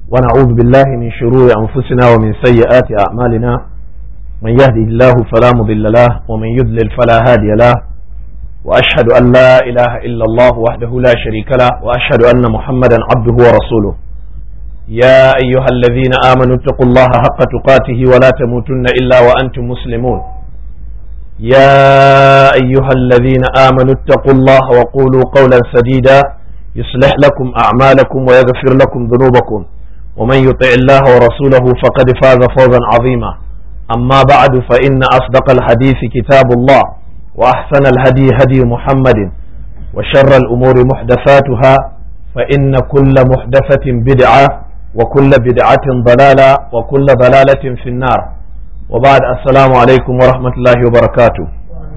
ونعوذ بالله من شرور أنفسنا ومن سيئات أعمالنا من يهده الله فلا مضل له ومن يضلل فلا هادي له وأشهد أن لا إله إلا الله وحده لا شريك له وأشهد أن محمدا عبده ورسوله يا أيها الذين آمنوا اتقوا الله حق تقاته ولا تموتن إلا وأنتم مسلمون يا أيها الذين آمنوا اتقوا الله وقولوا قولا سديدا يصلح لكم أعمالكم ويغفر لكم ذنوبكم ومن يطع الله ورسوله فقد فاز فوزا عظيما أما بعد فإن أصدق الحديث كتاب الله وأحسن الهدي هدي محمد وشر الأمور محدثاتها فإن كل محدثة بدعة وكل بدعة ضلالة وكل ضلالة في النار وبعد السلام عليكم ورحمة الله وبركاته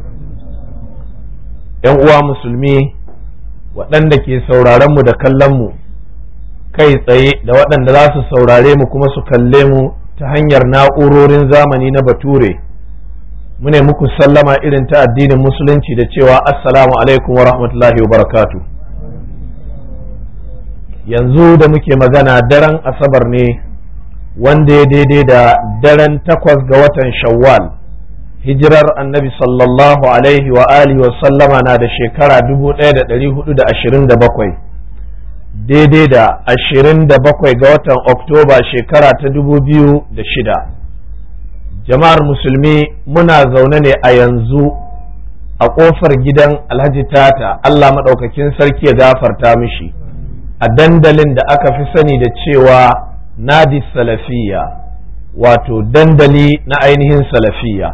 ‘yan uwa musulmi waɗanda ke sauraronmu da kallonmu kai tsaye da waɗanda za su saurare mu kuma su kalle mu ta hanyar na'urorin zamani na bature mune muku sallama irin ta addinin musulunci da cewa assalamu alaikum wa rahmatullahi wa barakatuh yanzu da muke magana daren asabar ne wanda ya daidai da daren 8 ga watan shawwal hijirar annabi sallallahu alaihi wa alihi wa sallama na da shekara 1427 daidai da 27 ga watan oktoba shekara ta 2006 jama'ar musulmi muna zaune ne a yanzu a ƙofar gidan alhaji tata Allah maɗaukakin sarki ya gafarta mishi a dandalin da aka fi sani da cewa nadi salafiya wato dandali na ainihin salafiya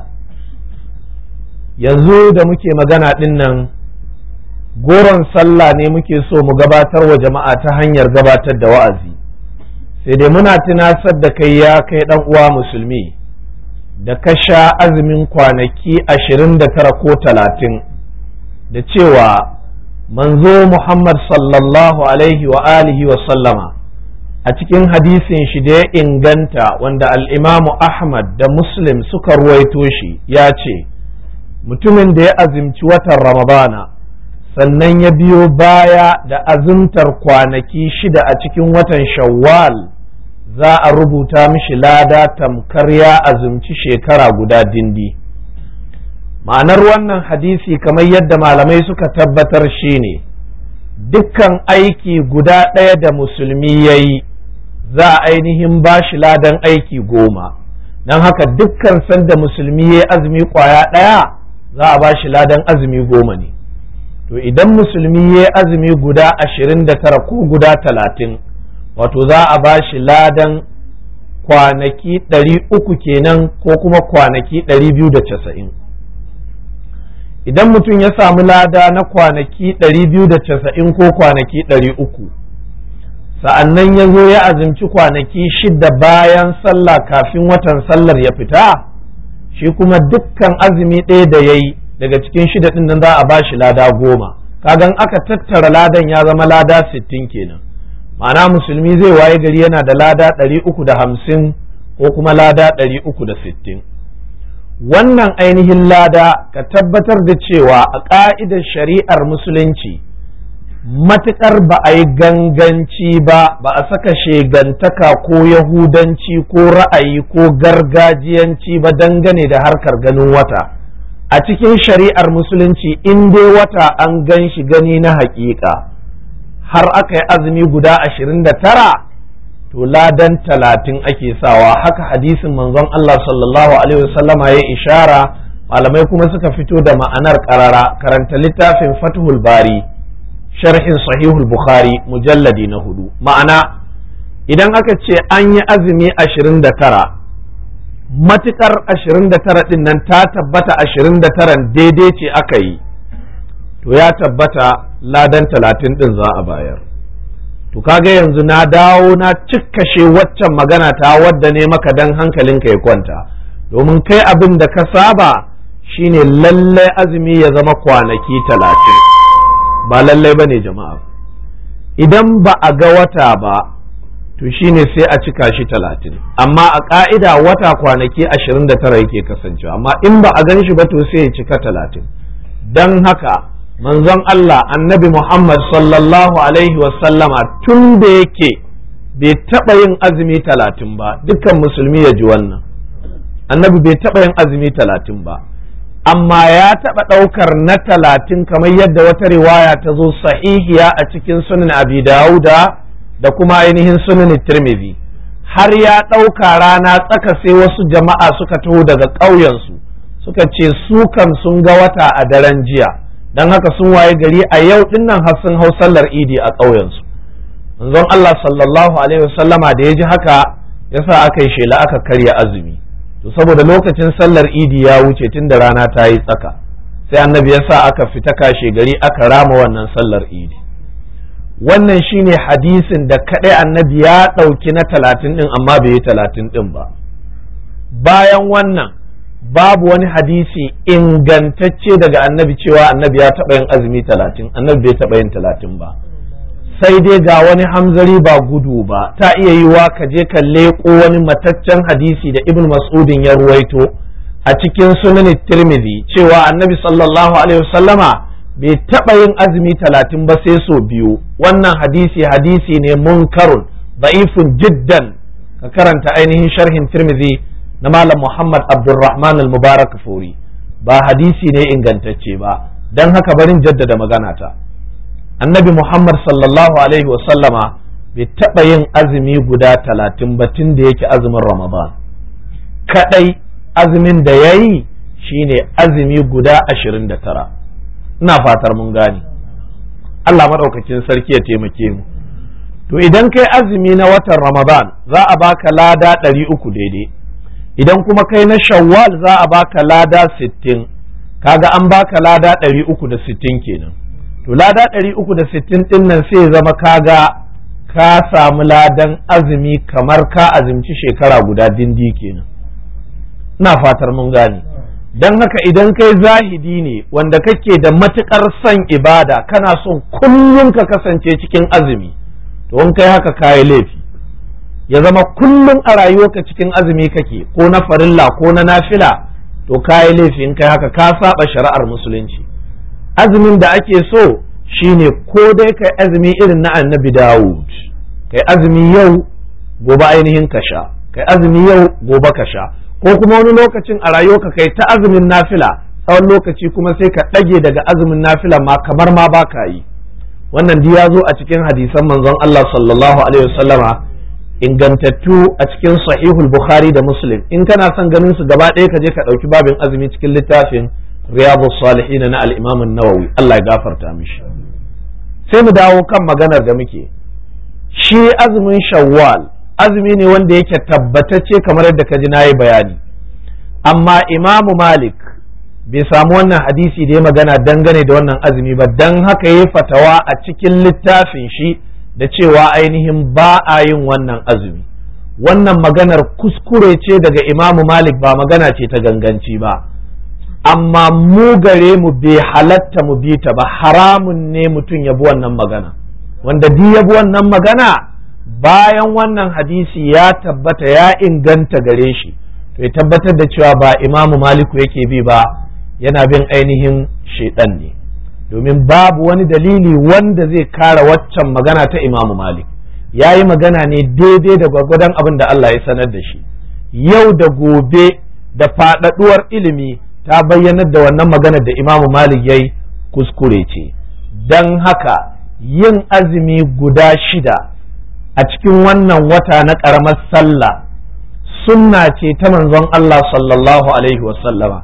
yanzu da muke magana ɗin nan goron sallah ne muke so mu gabatar wa jama'a ta hanyar gabatar da wa'azi sai dai muna tunasar da kai ya kai ɗan uwa musulmi da ka sha azumin kwanaki 29 ko 30 da cewa manzo Muhammad sallallahu alaihi wa alihi wa sallama a cikin hadisin shi da ya inganta wanda al'imamu Ahmad da Muslim suka ruwaito shi ya ce mutumin da ya azumci watan Ramadana sannan ya biyo baya da azumtar kwanaki 6 a cikin watan Shawwal za a rubuta mishi lada tamkar ya azumci shekara guda dindi ma'anar wannan hadisi kamar yadda malamai suka tabbatar shine dukkan aiki guda ɗaya da musulmi ya yi za a ainihin ba shi ladan aiki 10 don haka dukkan sanda musulmi ya yi azumi ƙwaya ɗaya za a ba shi ladan azumi 10 ne to idan musulmi ya yi azumi guda 29 ko guda 30 wato za a ba shi ladan kwanaki 300 kenan ko kuma kwanaki 290 idan mutum ya samu lada na kwanaki 290 ko kwanaki 300 sa'annan ya zo ya azumci kwanaki 6 bayan sallah kafin watan sallar ya fita shi kuma dukkan azumi ɗaya da ya yi daga cikin 6 ɗin nan za a ba shi lada 10 kagan aka tattara ladan ya zama lada 60 kenan ma'ana musulmi zai waye gari yana da lada 350 ko kuma lada 360 wannan ainihin lada ka tabbatar da cewa a ƙa'idar shari'ar musulunci matuƙar ba a yi ganganci ba a saka shegantaka ko yahudanci ko ra'ayi ko gargajiyanci ba dangane da harkar ganin wata a cikin shari'ar musulunci in dai wata an gan shi gani na haƙiƙa har aka yi azumi guda 29 to ladan 30 ake sawa haka hadisin manzon Allah sallallahu alaihi wasallama ya ishara malamai kuma suka fito da ma'anar karara karanta littafin Fathul Bari sharhin Sahihul Bukhari mujalladi na 4 ma'ana idan aka ce an yi azumi 29 matukar 29 din nan ta tabbata 29 daidai ce aka yi to ya tabbata ladan 30 din za a bayar to kaga yanzu na dawo na cikkashe waccan magana ta wadda ne maka dan hankalinka ya kwanta domin kai abin da ka saba shine lalle azumi ya zama kwanaki 30 ba lalle bane jama'a idan ba a ga wata ba to shine sai a cika shi 30 amma a ka'ida wata kwanaki 29 yake kasancewa amma in ba a gan shi ba to sai ya cika 30 dan haka manzon Allah annabi Muhammad sallallahu alaihi wasallama tun da yake bai taɓa yin azumi 30 ba, dukkan musulmi ya ji wannan. Annabi bai taɓa yin azumi 30 ba, amma ya taɓa ɗaukar na 30 kamar yadda wata riwaya ta zo sahihiya a cikin sunan Abi Dawuda da kuma ainihin sunan Tirmidhi. Har ya ɗauka rana tsaka sai wasu jama'a suka taho daga ƙauyensu suka ce su kam sun ga wata a daren jiya, don haka sun waye gari a yau dinnan har sun hau sallar idi a ƙauyensu. Manzon Allah sallallahu alaihi wasallama da ya ji haka yasa aka yi shela aka karya azumi. To saboda lokacin sallar idi ya wuce tun da rana ta yi tsaka, sai annabi yasa aka fita kashe gari aka rama wannan sallar idi. Wannan shine hadisin da kaɗai annabi ya ɗauki na 30 ɗin amma bai yi 30 ɗin ba. Bayan wannan babu wani hadisi ingantacce daga annabi cewa annabi ya taɓa yin azumi 30, annabi bai taɓa yin 30 ba. Sai dai ga wani hamzari ba gudu ba, ta iya yiwa ka je ka leƙo wani mataccen hadisi da Ibn Mas'udin ya ruwaito a cikin sunan Tirmidhi cewa annabi sallallahu alaihi wasallama bai taɓa yin azumi 30 ba sai so biyu. Wannan hadisi ne munkarun da'ifun jiddan. Ka karanta ainihin sharhin Tirmidhi na Malam Muhammad Abdulrahman al-Mubarak Furi, ba hadisi ne ingantacce ba. Dan haka barin jaddada magana ta, annabi Muhammad sallallahu alaihi wasallama bai taɓa yin azumi guda 30 ba tun da yake azumin Ramadan. Kaɗai azumin da ya yi shine azumi guda 29. Ina fatar mun gane. Allah maɗaukakin sarki ya taimake mu. To idan kai azumi na watan Ramadan za a baka lada 300 daidai, idan kuma kai na Shawwal za a baka lada 60, kaga an baka lada 360 kenan. To lada 360 ɗin nan sai zama kaga ka samu ladan azumi kamar ka azumci shekara guda dindi kenan. Ina fatar mun gane. Don haka idan kai zahidi ne wanda kake da matukar son ibada, kana son kullum ka kasance cikin azumi, to in kai haka kayi laifi. Ya zama kullum a rayuwarka cikin azumi kake, ko na farilla ko na nafila, to kayi laifi in kai haka ka saba shari'ar musulunci. Azumin da ake so shine ko dai kai azumi irin na annabi Dawud, kai azumi yau gobe ainihin ka sha, kai azumi yau gobe ka sha, ko kuma wani lokacin a rayuwarka kai ta azumin nafila tsawon lokaci kuma sai ka ɗage daga azumin nafila ma kamar ma ba ka yi. Wannan duk ya zo a cikin hadisan manzon Allah sallallahu alaihi wasallama ingantattu a cikin sahihul Bukhari da Muslim. In kana son ganin su gaba ɗaya ka je ka ɗauki babin azumi cikin littafin Riyadus Salihin na al-Imam an-Nawawi, Allah ya gafarta mishi. Sai mu dawo kan maganar da muke. Shi azumin Shawwal azumi ne wanda yake tabbatacce kamar yadda ka ji nayi bayani, amma Imamu Malik bai samu wannan hadisi da ya magana dangane da wannan azumi ba, dan haka yayi fatawa a cikin littafin shi da cewa ainihin ba a yin wannan azumi. Wannan maganar kuskure ce daga Imamu Malik, ba magana ce ta ganganci ba, amma mu gare mu bai halatta mu bi ta ba, haramun ne mutum ya bi wannan magana. Wanda duk ya bi wannan magana bayan wannan hadisi ya tabbata ya inganta gare shi, to ya tabbatar da cewa ba Imamu Maliku yake bi ba, yana bin ainihin shaidan ne, domin babu wani dalili wanda zai kara waccan magana ta Imamu Malik. Ya yi magana ne daidai da gwagwadon abin da Allah ya sanar da shi. Yau da gobe da faɗaɗuwar ilimi ta bayyanar da wannan maganar da Imamu Malik ya yi kuskure ce. Don haka yin azumi guda 6 a cikin wannan wata na ƙaramar sallah sunna ce ta manzon Allah sallallahu alaihi wasallama,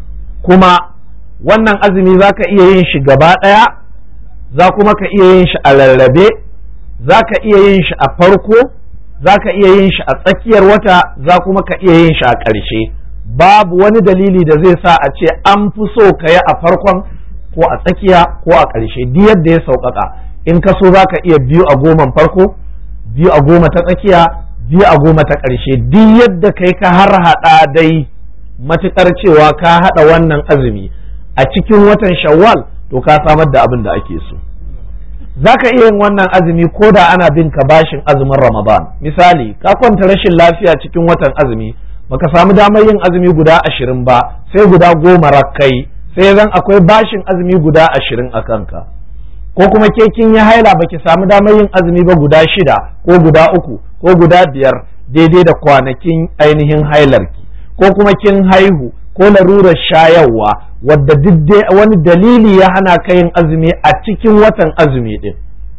kuma wannan azumi za ka iya yin shi gaba ɗaya, za kuma ka iya yin shi a rarrabe, za ka iya yin shi a farko, za ka iya yin shi a tsakiyar wata, za kuma ka iya yin shi a ƙarshe. Babu wani dalili da zai sa a ce an fi so ka yi a farkon ko a tsakiya ko a ƙarshe, duk yadda ya sauƙaƙa. In ka so za ka iya 2 a 10 farko, 2 a 10 ta tsakiya, 2 a 10 ta ƙarshe, duk yadda kai ka har haɗa dai matuƙar cewa ka haɗa wannan azumi a cikin watan Shawwal, to ka samar da abin da ake so. Za ka iya yin wannan azumi ko da ana bin ka bashin azumin Ramadan. Misali, ka kwanta rashin lafiya cikin watan azumi, baka samu damar yin azumi guda 20 ba, sai guda 10 rakkai, sai zan akwai bashin azumi guda 20 a kanka. ko kuma ke kin yi haila baki samu damar yin azumi ba guda 6 ko guda 3 ko guda 5 daidai da kwanakin ainihin hailarki, ko kuma kin haihu ko larurar shayarwa wadda wani dalili ya hana ka yin azumi a cikin watan azumi din,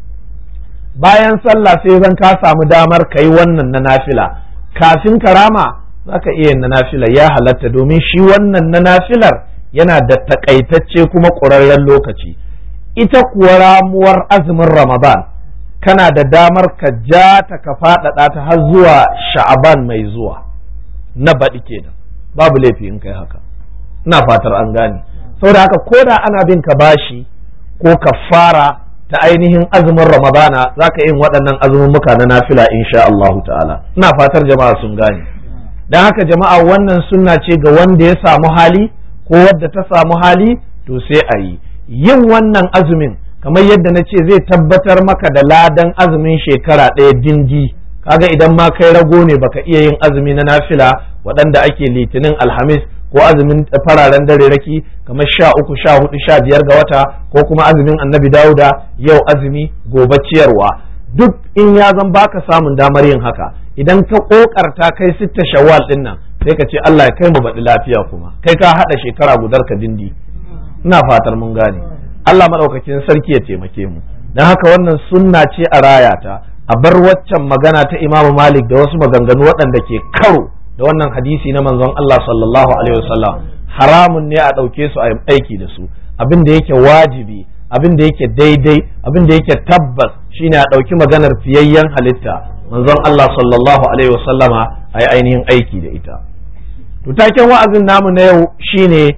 bayan sallah sai zan ka samu damar ka yi wannan na nafila kafin karama za ka iya yin na nafila, ya halatta, domin shi wannan na nafilar yana da takaitacce kuma ƙurarren lokaci. Ita kuwa ramuwar azumin Ramadan kana da damar ka ja ta ka faɗaɗa ta har zuwa Sha'aban mai zuwa na baɗi kenan, babu laifi in kai haka, ina fatar an gane. Saboda haka ko da ana bin ka bashi ko kafara ta ainihin azumin Ramadana za ka yin waɗannan azumumuka na nafila insha Allahu ta'ala, ina fatar jama'a sun gane. Don haka jama'a wannan sunna ce ga wanda ya samu hali ko wadda ta samu hali to sai a yi. Yin wannan azumin kamar yadda na ce zai tabbatar maka da ladan azumin shekara ɗaya dindi. Kaga idan ma kai rago ne baka iya yin azumi na nafila waɗanda ake litinin alhamis ko azumin fararen dare raki kamar 13, 14, 15 ga wata, ko kuma azumin annabi Dawuda yau azumi gobe ciyarwa, duk in ya zan baka samun damar yin haka, idan ka kokarta kai 6 Shawwal din nan sai ka ce Allah ya kai mu baɗi lafiya, kuma kai ka haɗa shekara gudar ka dindi. Ina fatar mun gane. Allah madaukakin sarki ya taimake mu. Dan haka wannan sunna ce a rayata, a bar waccan magana ta Imam Malik da wasu maganganu waɗanda ke karo da wannan hadisi na manzon Allah sallallahu alaihi wasallam. Haramun ne a ɗauke su a aiki da su. Abin da yake wajibi, abin da yake daidai, abin da yake tabbas shine a ɗauki maganar fiyayyen halitta manzon Allah sallallahu alaihi wasallama a yi ainihin aiki da ita. To taken wa'azin namu na yau shine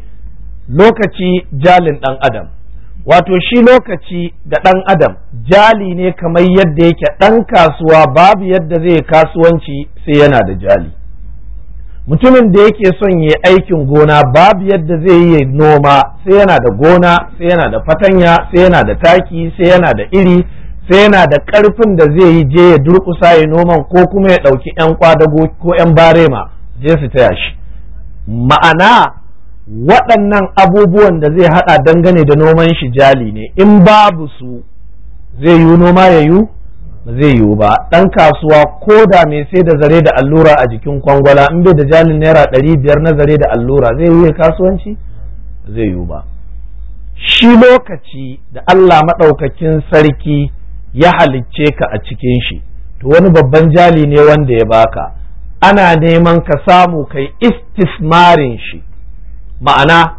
lokaci jalin ɗan adam. Wato shi lokaci ga ɗan adam jali ne kamar yadda yake ɗan kasuwa babu yadda zai kasuwanci sai yana da jali. Mutumin da yake son yi aikin gona babu yadda zai yi noma sai yana da gona, sai yana da fatanya, sai yana da taki, sai yana da iri, sai yana da ƙarfin da zai yi je ya durƙusa ya noman, ko kuma ya ɗauki 'yan kwadago ko 'yan barema je su taya shi. Ma'ana waɗannan abubuwan da zai haɗa dangane da noman shi jali ne, in babu su zai yi noma ya yi ba zai yiwu ba. Ɗan kasuwa ko da mai sai da zare da allura a jikin kwangwala in bai da jalin naira 500 na zare da allura zai yi kasuwanci ba zai yiwu ba. Shi lokaci da Allah maɗaukakin sarki ya halicce ka a cikin shi, to wani babban jali ne wanda ya baka, ana neman ka samu kai istismarin shi, ma'ana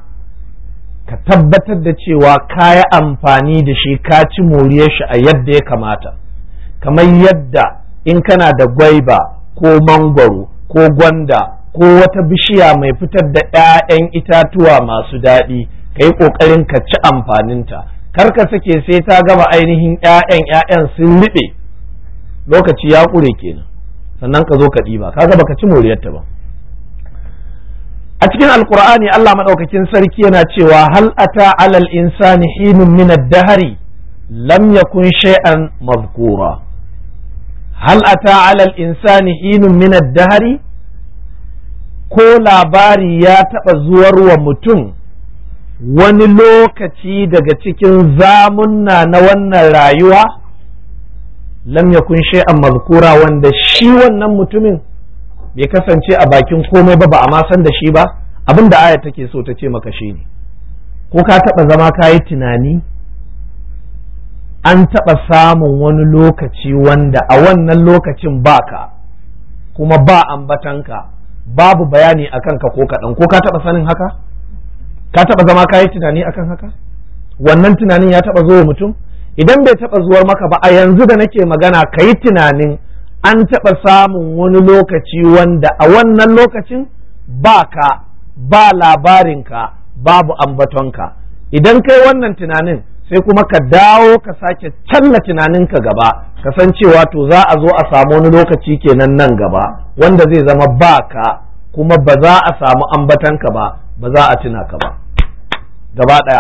ka tabbatar da cewa ka yi amfani da shi, ka ci moriyar shi a yadda ya kamata. Kamar yadda in kana da gwaiba ko mangwaro ko gwanda ko wata bishiya mai fitar da 'ya'yan itatuwa masu daɗi, ka yi ƙoƙarin ka ci amfaninta, kar ka sake sai ta gama ainihin 'ya'yan sun riɓe, lokaci ya ƙure kenan, sannan ka zo ka ɗiba, kaga baka ci moriyarta ba. A cikin alkur'ani Allah maɗaukakin sarki yana cewa hal ata alal insani hinun min ad-dahri lam yakun shay'an mazkura. Hal ata alal insani hinun min ad-dahri, ko labari ya taɓa zuwar wa mutum wani lokaci daga cikin zamunna na wannan rayuwa, lam yakun shay'an mazkura, wanda shi wannan mutumin bai kasance a bakin komai ba a ma san da shi ba. Abin da aya take so ta ce maka shi ne, ko ka taɓa zama ka yi tunani an taɓa samun wani lokaci wanda a wannan lokacin baka, kuma ba ambatanka, babu bayani a kanka ko kaɗan, ko ka taɓa sanin haka? Ka taɓa zama ka yi tunani akan haka? Wannan tunanin ya taɓa zuwa mutum? Idan bai taɓa zuwar maka ba, a yanzu da nake magana ka yi tunanin an taɓa samun wani lokaci wanda a wannan lokacin ba ka, ba labarinka, babu ambatonka. Idan kai wannan tunanin sai kuma ka dawo ka sake challa tunaninka gaba, ka san cewa to za a zo a samu wani lokaci kenan nan gaba wanda zai zama ba ka, kuma ba za a samu ambatonka ba, ba za a tuna ka ba gaba ɗaya.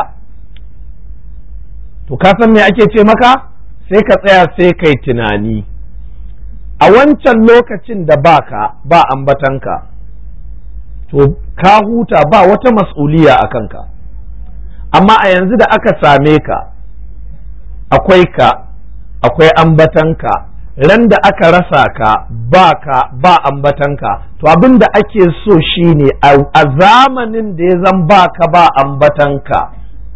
To ka san me ake ce maka? Sai ka tsaya sai kai tunani. A wancan lokacin da baka ba ambatanka, to ka huta, ba wata mas'uliya a kanka. Amma a yanzu da aka same ka, akwai ka, akwai ambatanka, ran da aka rasa ka ba ambatanka, to abin da ake so shine a zamanin da ya zan baka ba ambatanka,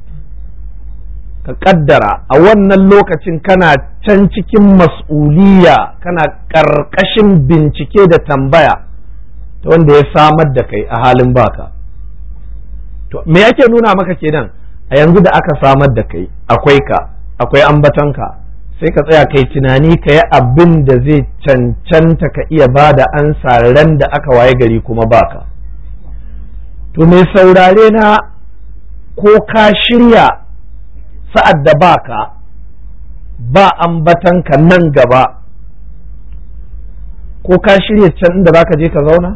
ka kaddara a wannan lokacin kana can cikin mas'uliya, kana ƙarƙashin bincike da tambaya ta wanda ya samar da kai a halin baka. To me yake nuna maka kenan? A yanzu da aka samar da kai, akwai ka, akwai ambatanka, sai ka tsaya kai tunani ka yi abin da zai cancanta ka iya ba da ansa ran da aka waye gari kuma baka. To mai saurare na, ko ka shirya sa'ad da baka ba ambatanka nan gaba, ko ka shirya can inda zaka je ka zauna?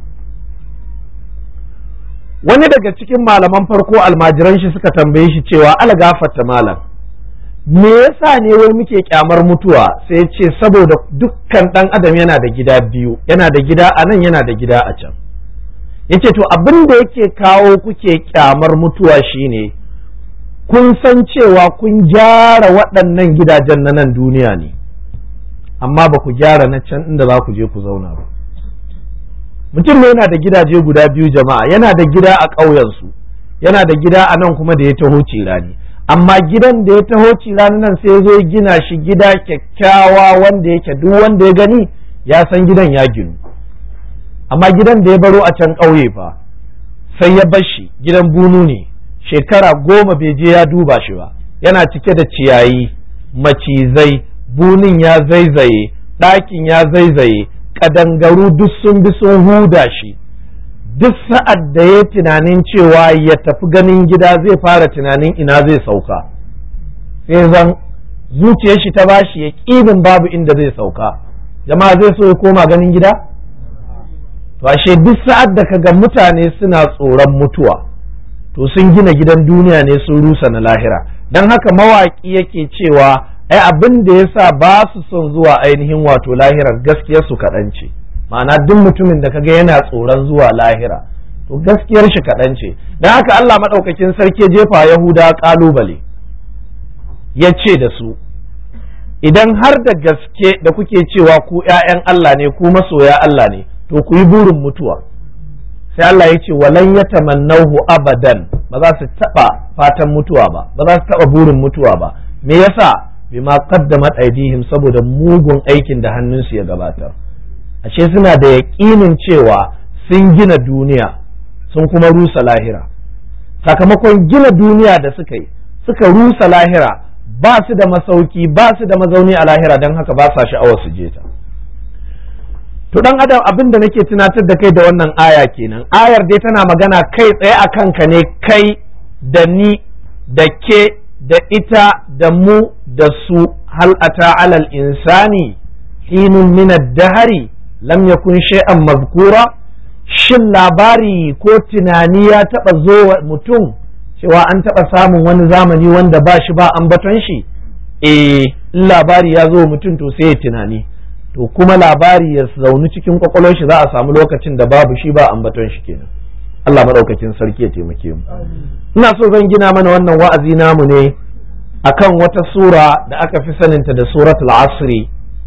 Wani daga cikin malaman farko almajiran shi suka tambaye shi cewa algafarta malam, me yasa ne wai muke kyamar mutuwa? Sai ya ce saboda dukkan ɗan adam yana da gida biyu, yana da gida a nan, yana da gida a can. Yace to abin da yake kawo kuke kyamar mutuwa shine kun san cewa kun gyara waɗannan gidajen na nan duniya ne, amma ba ku gyara na can inda za ku je ku zauna ba. Mutum ne yana da gidaje guda biyu jama'a, yana da gida a ƙauyensu, yana da gida a nan kuma da ya taho cirani. Amma gidan da ya taho cirani nan sai zo ya gina shi gida kyakkyawa wanda yake duk wanda ya gani ya san gidan ya ginu. Amma gidan da ya baro a can ƙauye fa, sai ya bar shi gidan bunu ne, shekara 10 bai je ya duba shi ba, yana cike da ciyayi, macizai, bunin ya zaizaye, ɗakin ya zaizaye, ƙadangaru duk sun bi sun huda shi. Duk sa'ad da ya tunanin cewa ya tafi ganin gida zai fara tunanin ina zai sauka, sai zan zuciyar shi ta bashi ya ƙinin babu inda zai sauka. Jama'a zai so ya koma ganin gida? To ashe duk sa'ad da kaga mutane suna tsoron mutuwa, to sun gina gidan duniya ne sun rusa na lahira. Don haka mawaƙi yake cewa ai abin da yasa ba su son zuwa ainihin wato lahirar gaskiyar su kaɗan ce. Ma'ana duk mutumin da kaga yana tsoron zuwa lahira, to gaskiyar shi kaɗan ce. Don haka Allah maɗaukakin sarki jefa Yahuda ƙalubale, ya ce da su, idan har da gaske da kuke cewa ku ‘ya'yan Allah ne, ku masoya Allah ne, to ku yi burin mutuwa. Sai Allah ya ce walan ya tamannahu abadan, ba za su taɓa fatan mutuwa ba, ba za su taɓa burin mutuwa ba. Me yasa? Bima qaddamat aydihim, saboda mugun aikin da hannunsu ya gabatar. Ashe suna da yaƙinin cewa sun gina duniya sun kuma rusa lahira. Sakamakon gina duniya da suka yi, suka rusa lahira, ba su da masauki, ba su da mazauni a lahira, don haka ba sa sha'awar su je ta. To dan adam, abin da nake tunatar da kai da wannan aya kenan. Ayar dai tana magana kai tsaye a kanka ne, kai da ni da ke da ita da mu da su. Hal ata alal insani hinun min ad-dahri lam yakun shay'an mazkura. Shin labari ko tunani ya taba zo wa mutum cewa an taba samun wani zamani wanda ba shi ba ambaton shi? In labari ya zo mutum to sai ya tunani, to kuma labari ya zauni cikin kwakwalwar shi za a samu lokacin da babu shi ba ambaton shi kenan. Allah madaukakin sarki ya taimake mu. Ina so zan gina mana wannan wa'azi namu ne akan wata sura da aka fi saninta da suratul asri,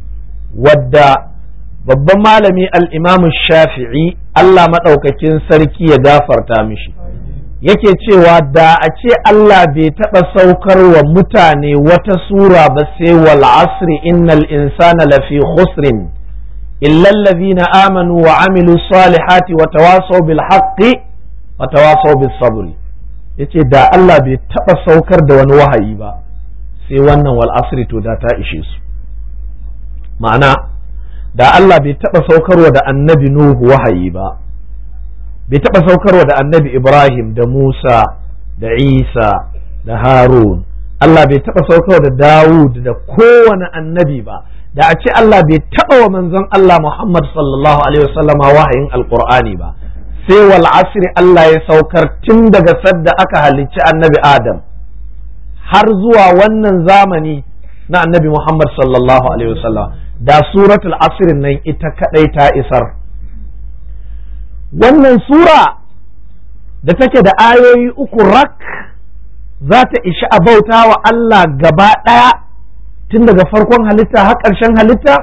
wadda babban malami al-Imam Shafi'i, Allah madaukakin sarki ya gafarta mishi, yake cewa da a ce Allah bai taɓa saukar wa mutane wata sura ba sai wal asri innal insana lafi khusrin illa allazina amanu wa amilu salihati wa tawasaw bil haqqi wa tawasaw bis sabri. Yace da Allah bai taɓa saukar da wani wahayi ba sai wannan wal asri, to da ta ishe su. Ma'ana da Allah bai taɓa saukarwa da annabi Nuhu wahayi ba, bai taɓa saukarwa da annabi Ibrahim da Musa da Isa da Harun, Allah bai taɓa saukarwa da Dawud da kowane annabi ba, da a ce Allah bai taɓa wa manzon Allah Muhammad sallallahu alaihi wasallama wahayin alqur'ani ba, sai wal asri Allah ya saukar tun daga sadda aka halicci annabi Adam har zuwa wannan zamani na annabi Muhammad sallallahu alaihi wasallam, da suratul asr nan ita kadai ta isar. Wannan sura da take da ayoyi 3 rak za ta ishi a bauta wa Allah gaba ɗaya tun daga farkon halitta har ƙarshen halitta?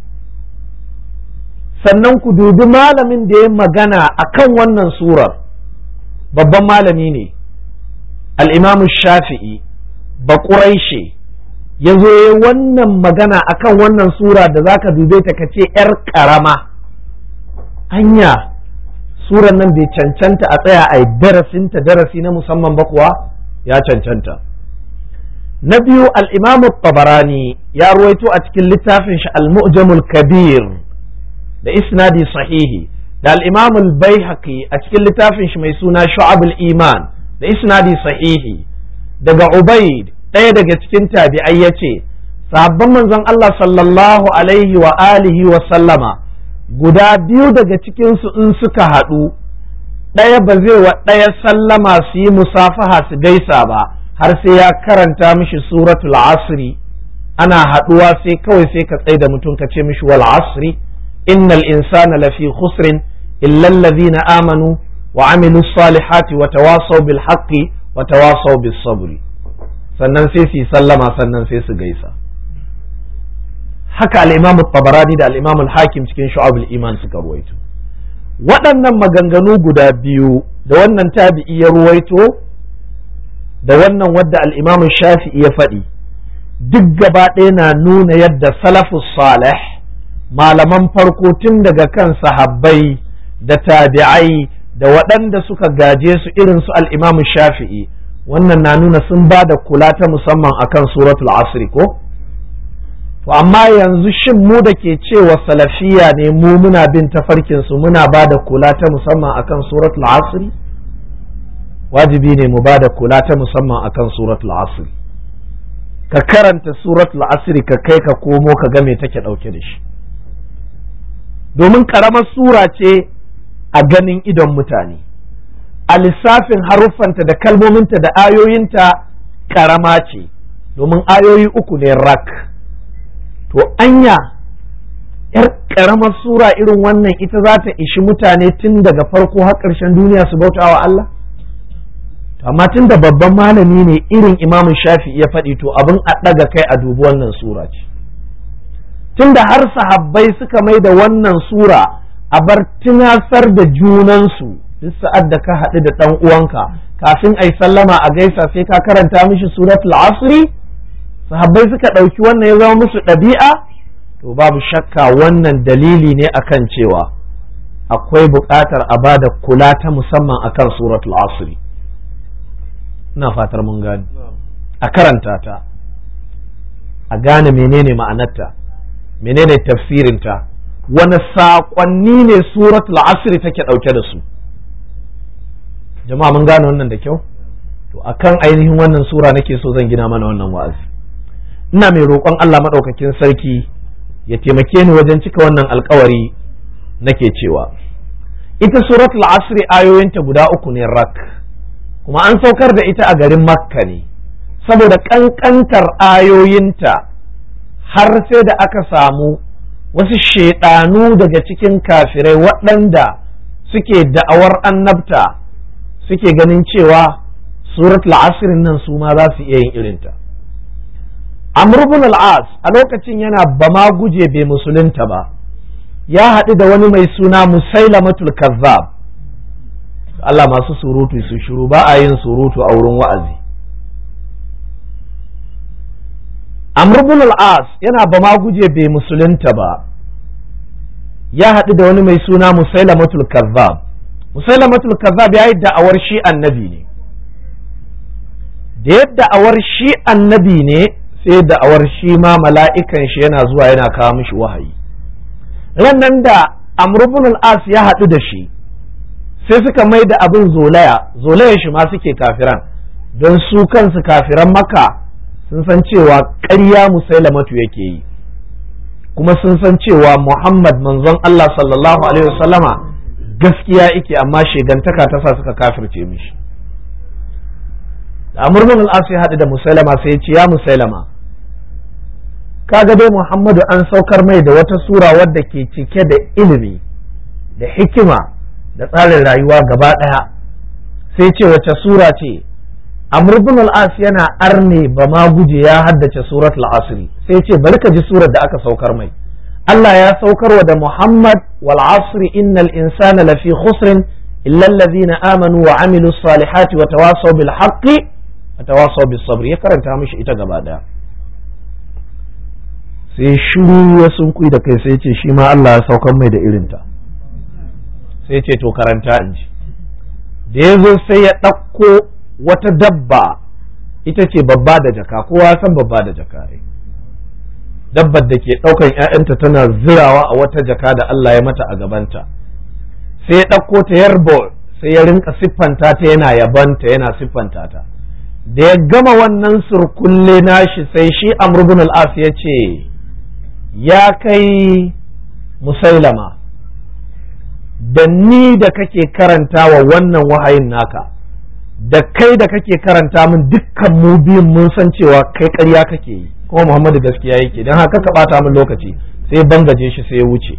Sannan ku dubi malamin da ya magana a kan wannan surar, babban malami ne, al'imamu Shafi'i, Baƙuraishe, ya zo ya wannan magana a kan wannan sura da za ka dube ta ka ce ‘yar ƙarama, anya surar nan bai cancanta a tsaya a darasinta darasi na musamman ba kuwa ya cancanta. Na biyu al'imamu Tabarani ya ruwaito a cikin littafin shi al-Mu'jamul Kabir da isnadi sahihi, da al'imamul Baihaqi a cikin littafin shi mai suna Shu'abul Iman da isnadi sahihi, daga Ubaid ɗaya daga cikin tabi'ai ya ce, sahabban manzon Allah sallallahu alaihi wa alihi wa sallama guda biyu daga cikinsu in suka haɗu, ɗaya ba zai wa ɗaya sallama su yi musafaha su gaisa ba har sai ya karanta mishi suratul asri. Ana haɗuwa sai kawai sai ka tsaye da mutum ka ce mishi wal asri innal insana lafi khusrin illa alladhina amanu wa amilus salihati wa tawasaw bil haqqi wa tawasaw bis sabri. Sannan sai su sallama, sannan sai su gaisa. Haka al-Imam Tabarani da al-Imam al-Hakim cikin Shu'abul Iman suka ruwaito. Waɗannan maganganu guda biyu da wannan tabi'i ya ruwaito da wannan wadda al-Imam Shafi'i ya faɗi, duk gaba ɗaya na nuna yadda salafus salih, malaman farko tun daga kan sahabbai da tabi'ai da waɗanda suka gaje su irin su al-Imam Shafi'i, wannan na nuna sun ba da kula ta musamman akan suratul asri ko? To amma yanzu shin mu da ke cewa salafiya ne mu muna bin tafarkin su muna ba da kula ta musamman akan suratul asri? Wajibi ne mu ba da kula ta musamman akan suratul asri. Ka karanta suratul asri ka kai ka komo ka ga me take dauke da shi, domin karamar sura ce a ganin idon mutane, a lissafin haruffanta da kalmominta da ayoyinta karama ce, domin ayoyi uku ne rak. To anya ‘yar ƙaramar sura irin wannan ita za ta ishi mutane tun daga farko har ƙarshen duniya su bauta wa Allah? Amma tun da babban malami ne irin Imam Shafi'i ya faɗi, to abin a ɗaga kai a dubi wannan sura ce. Tun da har sahabbai suka mai da wannan sura a bar tunasar da junansu, duk sa'ad da ka haɗu da ɗan uwanka kafin ai sallama a gaisa sai ka karanta mishi suratul asri. Sahabbai suka ɗauki wannan ya zama musu ɗabi'a, to babu shakka wannan dalili ne akan cewa akwai buƙatar a ba da kula ta musamman akan suratul asri. Ina fatar mun gane, a karanta ta, a gane menene ma'anarta, menene tafsirinta, wani saƙonni ne suratul asri take ɗauke da su. Jama'a mun gane wannan da kyau? To akan ainihin wannan sura nake so zan gina mana wannan wa'azi. Ina mai roƙon Allah maɗaukakin sarki ya taimake ni wajen cika wannan alkawari. Nake cewa ita suratul asri ayoyinta guda uku ne rak, kuma an saukar da ita a garin Makka ne, saboda ƙanƙantar ayoyinta har sai da aka samu wasu shaiɗanu daga cikin kafirai waɗanda suke da'awar annabta suke ganin cewa suratul asrin nan su ma za su iya yin irinta. Amr ibn al-As a lokacin yana bama guje bai musulunta ba, ya haɗu da wani mai suna Musailamatul Kazzab. Allah masu surutu su shiru, ba a yin surutu a wurin wa'azi. Amr ibn al-As yana bama guje bai musulunta ba, ya haɗu da wani mai suna Musailamatul Kazzab. Musailamatul Kazzab ya yi da'awar shi annabi ne, da yadda da'awar shi annabi ne sai da'awar shi ma mala'ikan shi yana zuwa yana kawo mishi wahayi. Rannan da Amr ibn al-As ya haɗu da shi sai suka mai da abin zolaya shi ma suke kafiran, don su kansu kafiran Makka sun san cewa ƙarya Musailamatu yake yi, kuma sun san cewa Muhammad manzon Allah sallallahu alaihi wasallama gaskiya yake, amma shegantaka ta sa suka kafirce mishi. Da Amr ibn al-As ya haɗu da Musailama sai ya ce, ya Musailama, kaga dai Muhammadu an saukar mai da wata sura wadda ke cike da ilimi da hikima da tsarin rayuwa gaba ɗaya. Sai ce wace sura ce? Amr ibn al-As yana arne ba ma guje ya haddace suratul asri sai ce bari ka ji surar da aka saukar mai Allah ya saukarwa da Muhammad wal asri innal insana lafi khusrin illa alladhina amanu wa amilus salihati wa tawasaw bil haqqi wa tawasaw bis sabr ya karanta mishi ita gaba daya sai shiru ya sunkui da kai sai ce shi ma Allah ya saukar mai da irinta sai ce to karanta in ji da ya zo sai ya ɗauko wata dabba ita ce babba da jaka kowa san babba da jaka dabbar da ke ɗaukan 'ya'yanta tana zirawa a wata jaka da Allah ya mata a gabanta sai ya ɗauko ta yarbo sai ya rinka siffanta ta yana yabanta yana siffanta ta da ya gama wannan surkulle nashi sai shi Amr ibn al-As ya ce ya kai Musailama da ni da kake karanta wa wannan wahayin naka da kai da kake karanta min dukkan mu biyun mun san cewa kai ƙarya kake yi kuma Muhammadu gaskiya yake don haka ka bata min lokaci sai bangaje shi sai ya wuce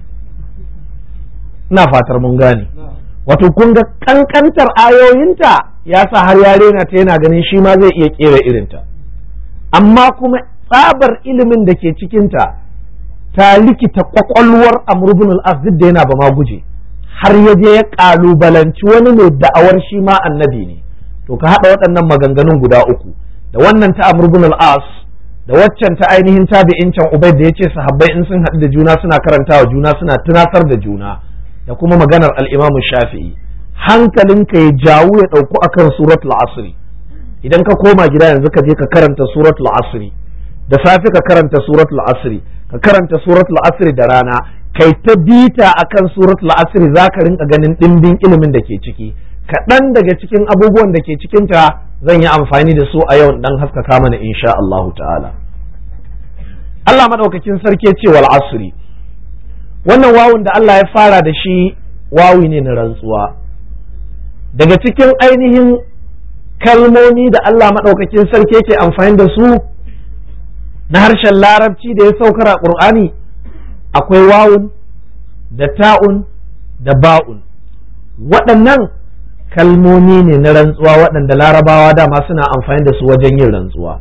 ina fatar mun gane wato kun ga kankantar ayoyinta ya sa har ya rena ta yana ganin shi ma zai iya kera irinta amma kuma tsabar ilimin da ke cikinta ta likita kwakwalwar Amr ibn al-As da yana ba ma guje har ya je ya kalubalanci wani mai da'awar shi ma annabi ne to ka haɗa waɗannan maganganun guda uku da wannan ta Amr ibn al-As da waccan ta ainihin tabi'in can Ubayd da yace sahabbai in sun haɗu da juna suna karantawa juna suna tunasar da juna da kuma maganar al-Imam Shafi'i hankalinka ya jawo ya ɗauku akan suratul asri idan ka koma gida yanzu ka je ka karanta suratul asri da safe ka karanta suratul asri ka karanta suratul asri da rana kai ta bita akan suratul asri zaka rinka ganin dimbin ilimin da ke ciki kaɗan daga cikin abubuwan da ke cikinta zan yi amfani da su a yau dan haskaka mana insha Allahu ta'ala Allah madaukakin sarki ce wal asri wannan wawun da Allah ya fara da shi wawi ne na rantsuwa daga cikin ainihin kalmomi da Allah madaukakin sarki yake amfani da su na harshen larabci da ya saukar a Qur'ani akwai wawun da ta'un da ba'un waɗannan kalmomi ne na rantsuwa waɗanda larabawa dama suna amfani da su wajen yin rantsuwa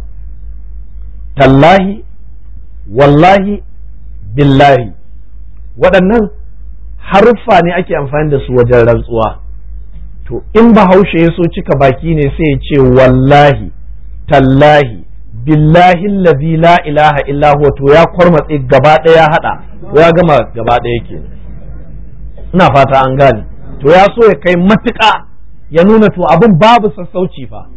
tallahi wallahi billahi waɗannan haruffa ne ake amfani da su wajen rantsuwa to in bahaushe ya so cika baki ne sai ya ce wallahi tallahi billahi allazi la ilaha illa huwa to ya kwarmatse gaba ɗaya hada to ya gama gaba ɗaya kenan ina fata an gane to ya so ya kai matuƙa ya nuna to abin babu sassauci fa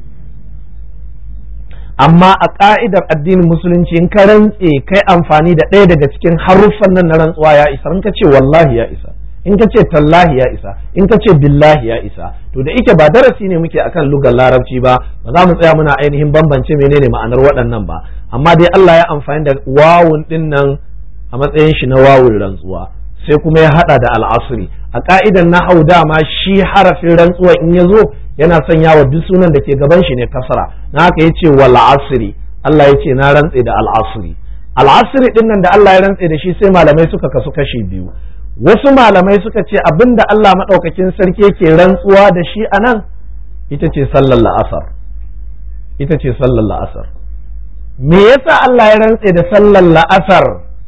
amma a ka'idar addinin musulunci in ka rantse kai amfani da ɗaya daga cikin haruffan nan na rantsuwa ya isa in ka ce wallahi ya isa in ka ce tallahi ya isa in ka ce billahi ya isa to da ike ba darasi ne muke akan lugar larabci ba ba za mu tsaya muna ainihin bambance menene ma'anar waɗannan ba amma dai Allah ya amfani da wawun din nan a matsayin shi na wawun rantsuwa sai kuma ya hada da al'asri a ka'idan nahau dama shi harafin rantsuwa in ya zo yana sanya wa duk sunan da ke gaban shi ne kasara na haka yace wal asri Allah yace na rantse da al'asri al'asri din nan da Allah ya rantse da shi sai malamai suka kasu kashi biyu wasu malamai suka ce abinda Allah madaukakin sarki yake rantsuwa da shi anan ita ce sallar la'asar ita ce sallar la'asar me yasa Allah ya rantse da sallar la'asar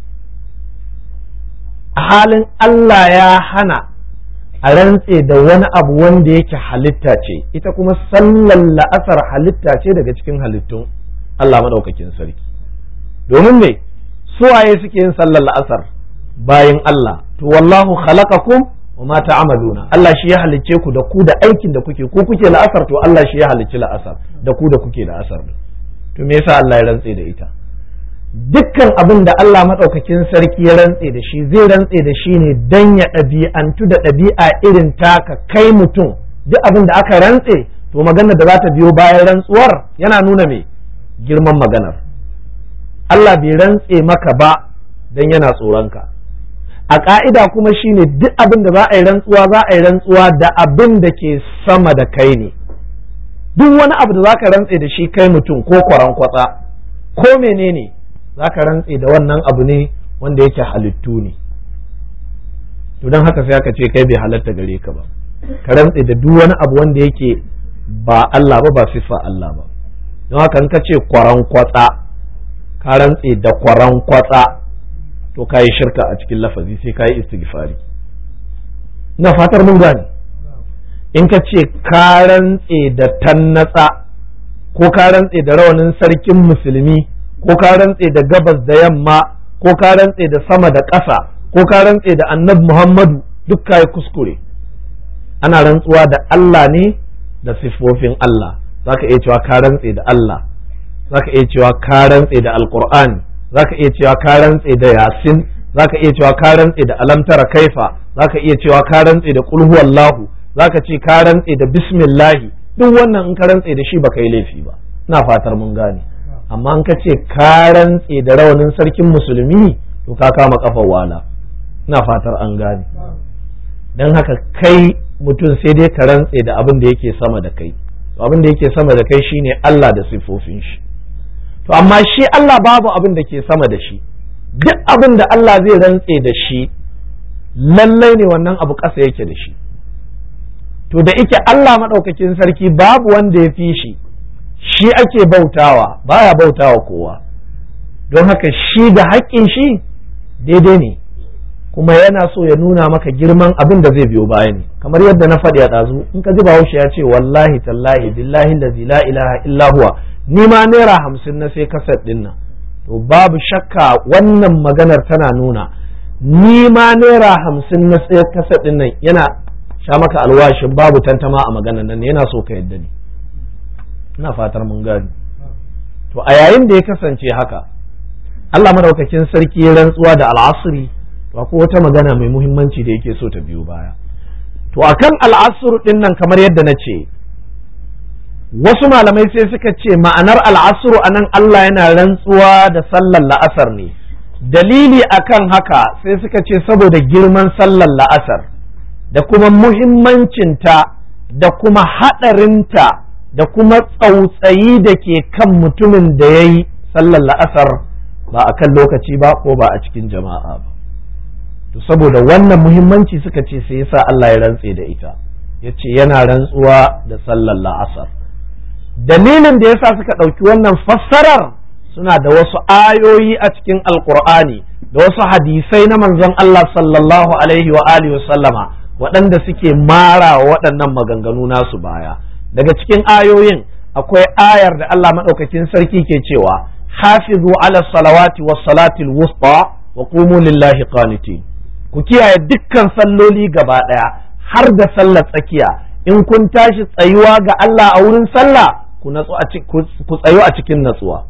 a halin Allah ya hana a rantse da wani abu wanda yake halitta ce ita kuma sallar la'asar halitta ce daga cikin halittun Allah madaukakin sarki domin me suwaye suke yin sallar la'asar bayin Allah to wallahu khalaqakum wa ma ta'maluna Allah shi ya halicce ku da ku da aikin da kuke ko kuke la'asar to Allah shi ya halicci la'asar da ku da kuke la'asar to me yasa Allah ya rantse da ita dukkan abin da Allah madaukakin sarki ya rantse da shi zai rantse da shi ne dan ya ɗabi'antu da ɗabi'a irin taka kai mutum duk abin da aka rantse to maganar da za ta biyo bayan rantsuwar yana nuna me girman maganar Allah bai rantse maka ba dan yana tsoronka a ka'ida kuma shine duk abin da za a yi rantsuwa da abin da ke sama da kai ne duk wani abu da za ka rantse da shi kai mutum ko kwaran kwatsa ko menene za ka rantse da wannan abu ne wanda yake halittu ne to don haka sai aka ce kai bai halatta gare ka ba ka rantse da duk wani abu wanda yake ba Allah ba siffa Allah ba don haka in ka ce kwaran kwatsa ka rantse da kwaran kwatsa to ka yi shirka a cikin lafazi sai ka yi istighfari. ina fatar mun gane. in ka ce ka rantse da tannatsa ko ka rantse da rawanin sarkin musulmi ko ka rantse da gabas da yamma ko ka rantse da sama da ƙasa ko ka rantse da annabi Muhammadu duk ka yi kuskure. ana rantsuwa da Allah ne da siffofin Allah. zaka iya cewa ka rantse da Allah, zaka iya cewa ka rantse da Alqur'ani, zaka iya cewa ka rantse da Yasin, zaka iya cewa ka rantse da Alam tara kaifa, zaka iya cewa ka rantse da Qul huwallahu, zaka ce ka rantse da bismillahi. duk wannan in ka rantse da shi baka yi laifi ba. ina fatar mun gane. amma in ka ce ka rantse da rawanin sarkin musulmi to ka kama kafar wala. ina fatar an gane. dan haka kai mutum sai dai ka rantse da abin da yake sama da kai. abin da yake sama da kai shine Allah da siffofin shi. to amma shi Allah babu abin da ke sama da shi. duk abin da Allah zai rantse da shi lallai ne wannan abu ƙasa yake da shi. to da ike Allah maɗaukakin sarki babu wanda ya fi shi, shi ake bautawa, baya bautawa kowa, don haka shi da haƙƙin shi daidai ne, kuma yana so ya nuna maka girman abin da zai biyo baya ne. kamar yadda na faɗi a ɗazu, in ka ji Bahaushe ya ce wallahi tallahi billahi allazi la ilaha illa huwa, ni ma naira 50 na sai kaset ɗin nan, to babu shakka wannan maganar tana nuna ni ma naira 50 na sai kaset ɗin nan yana sha maka alwashin babu tantama a maganar nan, yana so ka yadda ne. ina fatar mun gani. to a yayin da ya kasance haka, Allah madaukakin sarki ya rantsuwa da al'asri, to akwai wata magana mai muhimmanci da yake so ta biyo baya. to akan al'asr din nan kamar yadda na ce, wasu malamai sai suka ce ma'anar al'asr anan Allah yana rantsuwa da sallar la'asar ne. dalili akan haka sai suka ce saboda girman sallar la'asar da kuma muhimmancinta da kuma haɗarinta da kuma tsautsayi da ke kan mutumin da ya yi sallar la'asar ba a kan lokaci ba ko ba a cikin jama'a ba. to saboda wannan muhimmanci suka ce sai yasa Allah ya rantse da ita, ya ce yana rantsuwa da sallar la'asar. dalilin da yasa suka ɗauki wannan fassarar, suna da wasu ayoyi a cikin alkur'ani da wasu hadisai na manzon Allah sallallahu alaihi wa alihi wa sallama waɗanda suke mara waɗannan maganganu nasu baya. daga cikin ayoyin akwai ayar da Allah maɗaukakin sarki ke cewa hafizu ala salawati was salatil wusta wa qumu lillahi qanitin. ku kiyaye dukkan salloli gaba ɗaya har da sallar tsakiya. in kun tashi tsayuwa ga Allah a wurin sallah ku tsayu a cikin natsuwa.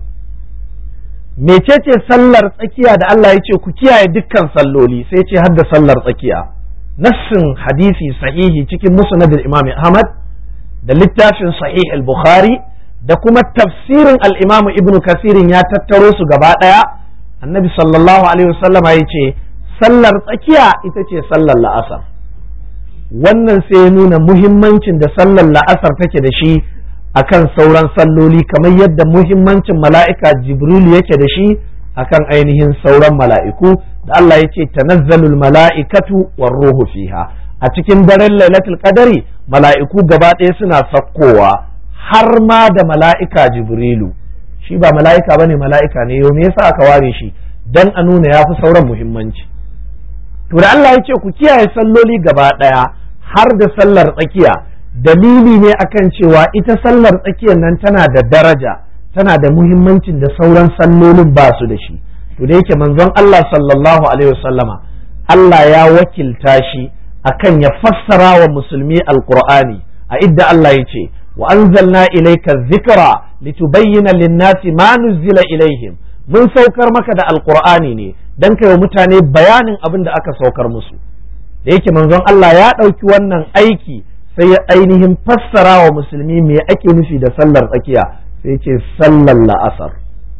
mecece sallar tsakiya da Allah ya ce ku kiyaye dukkan salloli, sai ce har da sallar tsakiya. nassin hadisi sahihi cikin musnad al-Imam Ahmad da littafin sahih al-Bukhari da kuma tafsirin al-Imam Ibn Kathir ya tattaro su gaba daya. annabi sallallahu alaihi wasallam ya ce sallar tsakiya ita ce sallar la'asar. wannan sai ya nuna muhimmancin da sallar la'asar take da shi akan sauran salloli, kamar yadda muhimmancin mala'ika Jibril yake da shi akan ainihin sauran mala'iku, da Allah ya ce tanazzalul mala'ikatu war ruhu fiha. a cikin daren lailatul qadari mala'iku gaba ɗaya suna sakkowa, har ma da mala'ika Jibrilu. shi ba mala'ika bane, mala'ika ne. yau me yasa aka ware shi? dan a nuna yafi sauran muhimmanci. to da Allah ya ce ku kiyaye salloli gaba ɗaya har da sallar tsakiya, dalili ne akan cewa ita sallar tsakiyar nan tana da daraja, tana da muhimmancin da sauran sallolin ba su da shi. to da yake manzon Allah sallallahu alaihi wasallama Allah ya wakilta shi akan ya fassara wa musulmi alqur'ani a idda Allah ya ce wa anzalna ilayka dhikra litubayyana lin-nasi ma nuzila ilaihim. mun saukar maka da alqur'ani ne dan kai wa mutane bayanin abin da aka saukar musu. da yake manzon Allah ya ɗauki wannan aiki sai ya ainihin fassara wa musulmi me ake nufi da sallar tsakiya, sai ce sallar la'asar.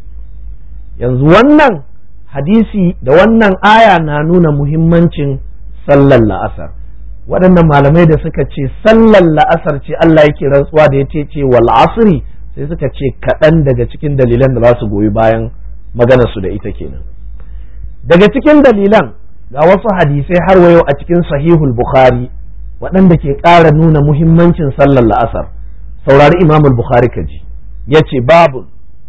yanzu wannan hadisi da wannan aya na nuna muhimmancin sallar la'asar. waɗannan malamai da suka ce sallar la'asar ce Allah yake rantsuwa da ya ce wal asri, sai suka ce kaɗan daga cikin dalilan da za su goyi bayan magana su da ita kenan. daga cikin dalilan ga wasu hadisai har wayo a cikin sahihul bukhari waɗanda ke ƙara nuna muhimmancin sallar la'asar. saurari imamul bukhari kaji yace babu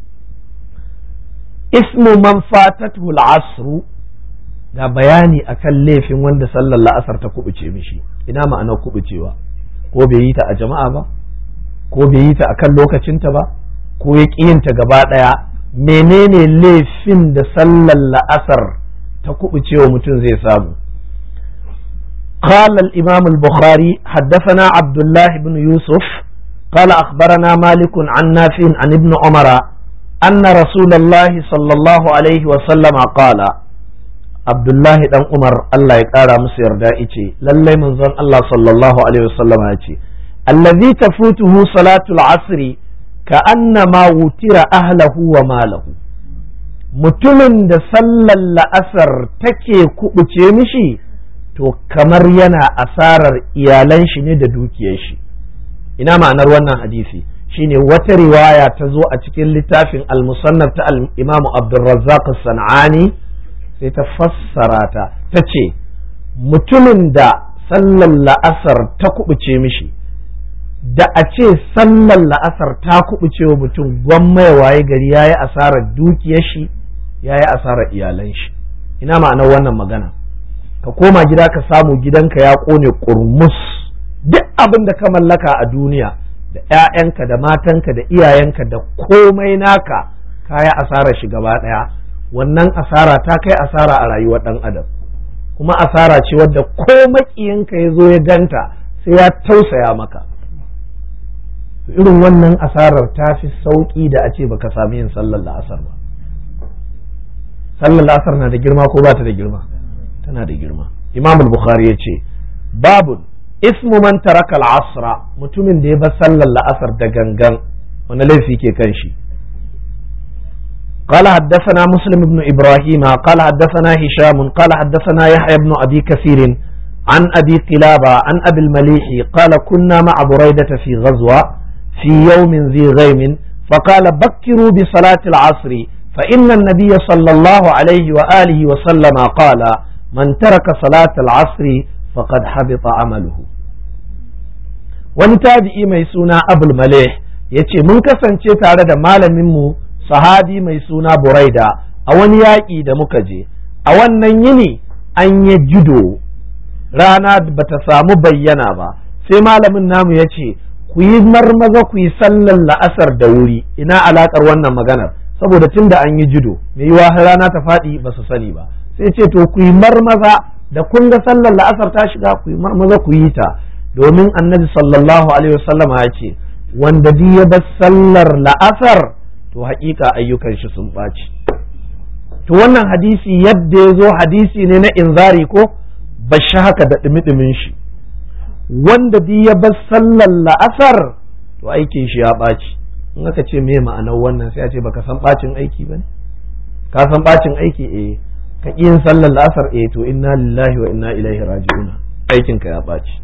ismu man fatatuhu al-asr, ga bayani akan laifin wanda sallar la'asar ta kubuce mishi. Ina ma'anar kubucewa? Ko bai yi ta a jama'a ba, ko bai yi ta akan lokacinta ba, ko ya ƙi yinta gaba ɗaya. Menene laifin da sallar la'asar ta kubucewa mutum zai samu? قال الإمام البخاري حدثنا عبد الله بن يوسف قال أخبرنا مالك عن نافع عن ابن عمر أن رسول الله صلى الله عليه وسلم قال عبد الله بن عمر الله يقرأ مسير دائتي للي منظر الله صلى الله عليه وسلم يأتي الذي تفوته صلاة العصر كأنما وتر أهله وماله. mutumin da sallar la'asar take kubuce mishi to kamar yana asarar iyalan shi ne da dukiyar shi. Ina ma'anar wannan hadisi? Shine wata riwaya ta zo a cikin littafin al-musannaf ta al-Imam Abdurrazzaq as-San'ani, sai ta fassara ta ce mutumin da sallar la'asar ta kubuce mishi, da a ce sallar la'asar ta kubuce wa mutum gwamma ya waye gari yayi asarar dukiyar shi, yayi asarar iyalan shi. Ina ma'anar wannan magana? Ka koma gida ka samu gidanka ya kone kurmus, duk abin da ka mallaka a duniya, da 'ya'yanka da matanka da iyayenka da komai naka kaya asarar shi gaba ɗaya. Wannan asara ta kai asara a rayuwar ɗan adam, kuma asara ce wadda ko maƙiyinka ya zo ya ganta sai ya tausaya maka. Irin wannan asarar ta fi sauƙi da a ce baka sami yin sallar la'asar ba. Sallar la'asar na da girma ko ba ta da girma? Tana da girma. Imam al-Bukhari ya ce babun ismu man taraka al-asra, mutumin da ya bar sallar la'asar da gangan wani laifi ke kan shi. قال حدثنا مسلم بن إبراهيم قال حدثنا هشام قال حدثنا يحيى بن أبي كثير عن أبي قلابة عن أبي المليح قال كنا مع بريدة في غزوة في يوم ذي غيم فقال بكروا بصلاة العصر فإن النبي صلى الله عليه وآله وسلم قال من ترك صلاة العصر فقد حبط عمله. wani tabi'i mai suna Abul Malih yace mun kasance tare da malamin mu sahabi mai suna Buraida a wani yaƙi da muka je. A wannan yini an yi judo, rana bata samu bayyana ba, sai malamin namu yace ku yi marmaza ku yi sallar la'asar da wuri. Ina alakar wannan maganar? Saboda tunda an yi judo mai yiwa rana ta faɗi ba su sani ba, sai ce to ku yi marmaza da kun ga sallar la'asar ta shiga ku yi marmaza ku yi ta, domin annabi sallallahu alaihi wasallama ya ce wanda duk ya bar sallar la'asar to haƙiƙa ayyukan shi sun ɓaci. To wannan hadisi yadda ya zo hadisi ne na inzari ko bashi haka da ɗumi-ɗumin shi. Wanda duk ya bar sallar la'asar to aikin shi ya ɓaci. In aka ce me ma'anar wannan sai a ce baka san ɓacin aiki ba ne? Ka san ɓacin aiki? Eh. Ka ƙi yin sallar la'asar? Eh, to inna lillahi wa inna ilaihi raji'un, aikin ka ya ɓaci.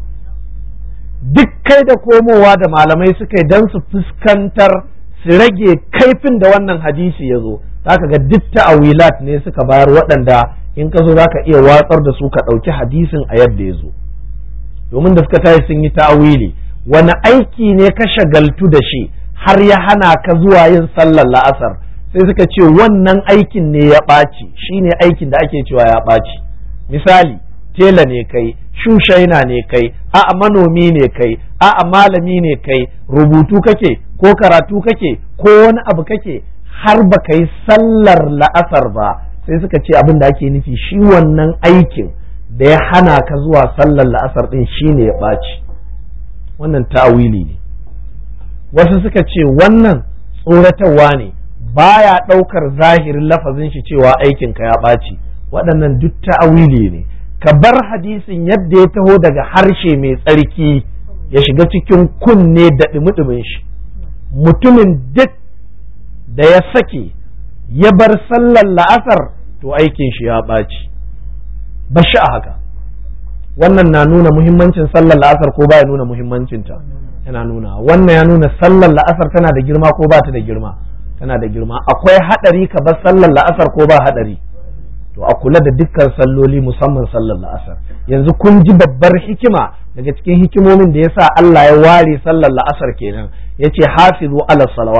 Duk kai da komowa da malamai suka yi don su fuskantar su rage kaifin da wannan hadisi ya zo, zaka ga duk ta'awilat ne suka bayar waɗanda in ka zo zaka iya watsar da su ka ɗauki hadisin a yadda ya zo. Domin da suka tashi sun yi ta'awili, wani aiki ne ka shagaltu da shi har ya hana ka zuwa yin sallar la'asar, sai suka ce wannan aikin ne ya ɓaci, shine aikin da ake cewa ya ɓaci. Misali, tela ne kai, shushaina ne kai, a'a manomi ne kai, a'a malami ne kai, rubutu kake ko karatu kake ko wani abu kake, har baka yi sallar la'asar ba, sai suka ce abin da ake nufi shi wannan aikin da ya hana ka zuwa sallar la'asar din shine ya ɓaci. Wannan ta'awili ne. Wasu suka ce wannan tsoratarwa ne, baya ɗaukar zahirin lafazin shi cewa aikin ka ya ɓaci. Waɗannan duk ta'awili ne. Ka bar hadisin yadda ya taho daga harshe mai tsarki ya shiga cikin kunne da ɗumi-ɗumin shi. Mutumin duk da ya sake ya bar sallar la'asar to aikin shi ya ɓaci. Bashi a haka. Wannan na nuna muhimmancin sallar la'asar ko baya nuna muhimmancinta? Yana nuna. Wannan ya nuna sallar la'asar tana da girma ko ba ta da girma? Tana da girma. Akwai haɗari ka bar sallar la'asar ko ba haɗari? To a kula da dukkan salloli, musamman sallar la'asar. Yanzu kun ji babbar hikima daga cikin hikimomin da yasa Allah ya ware sallar la'asar kenan, yace hafizu ala salawati,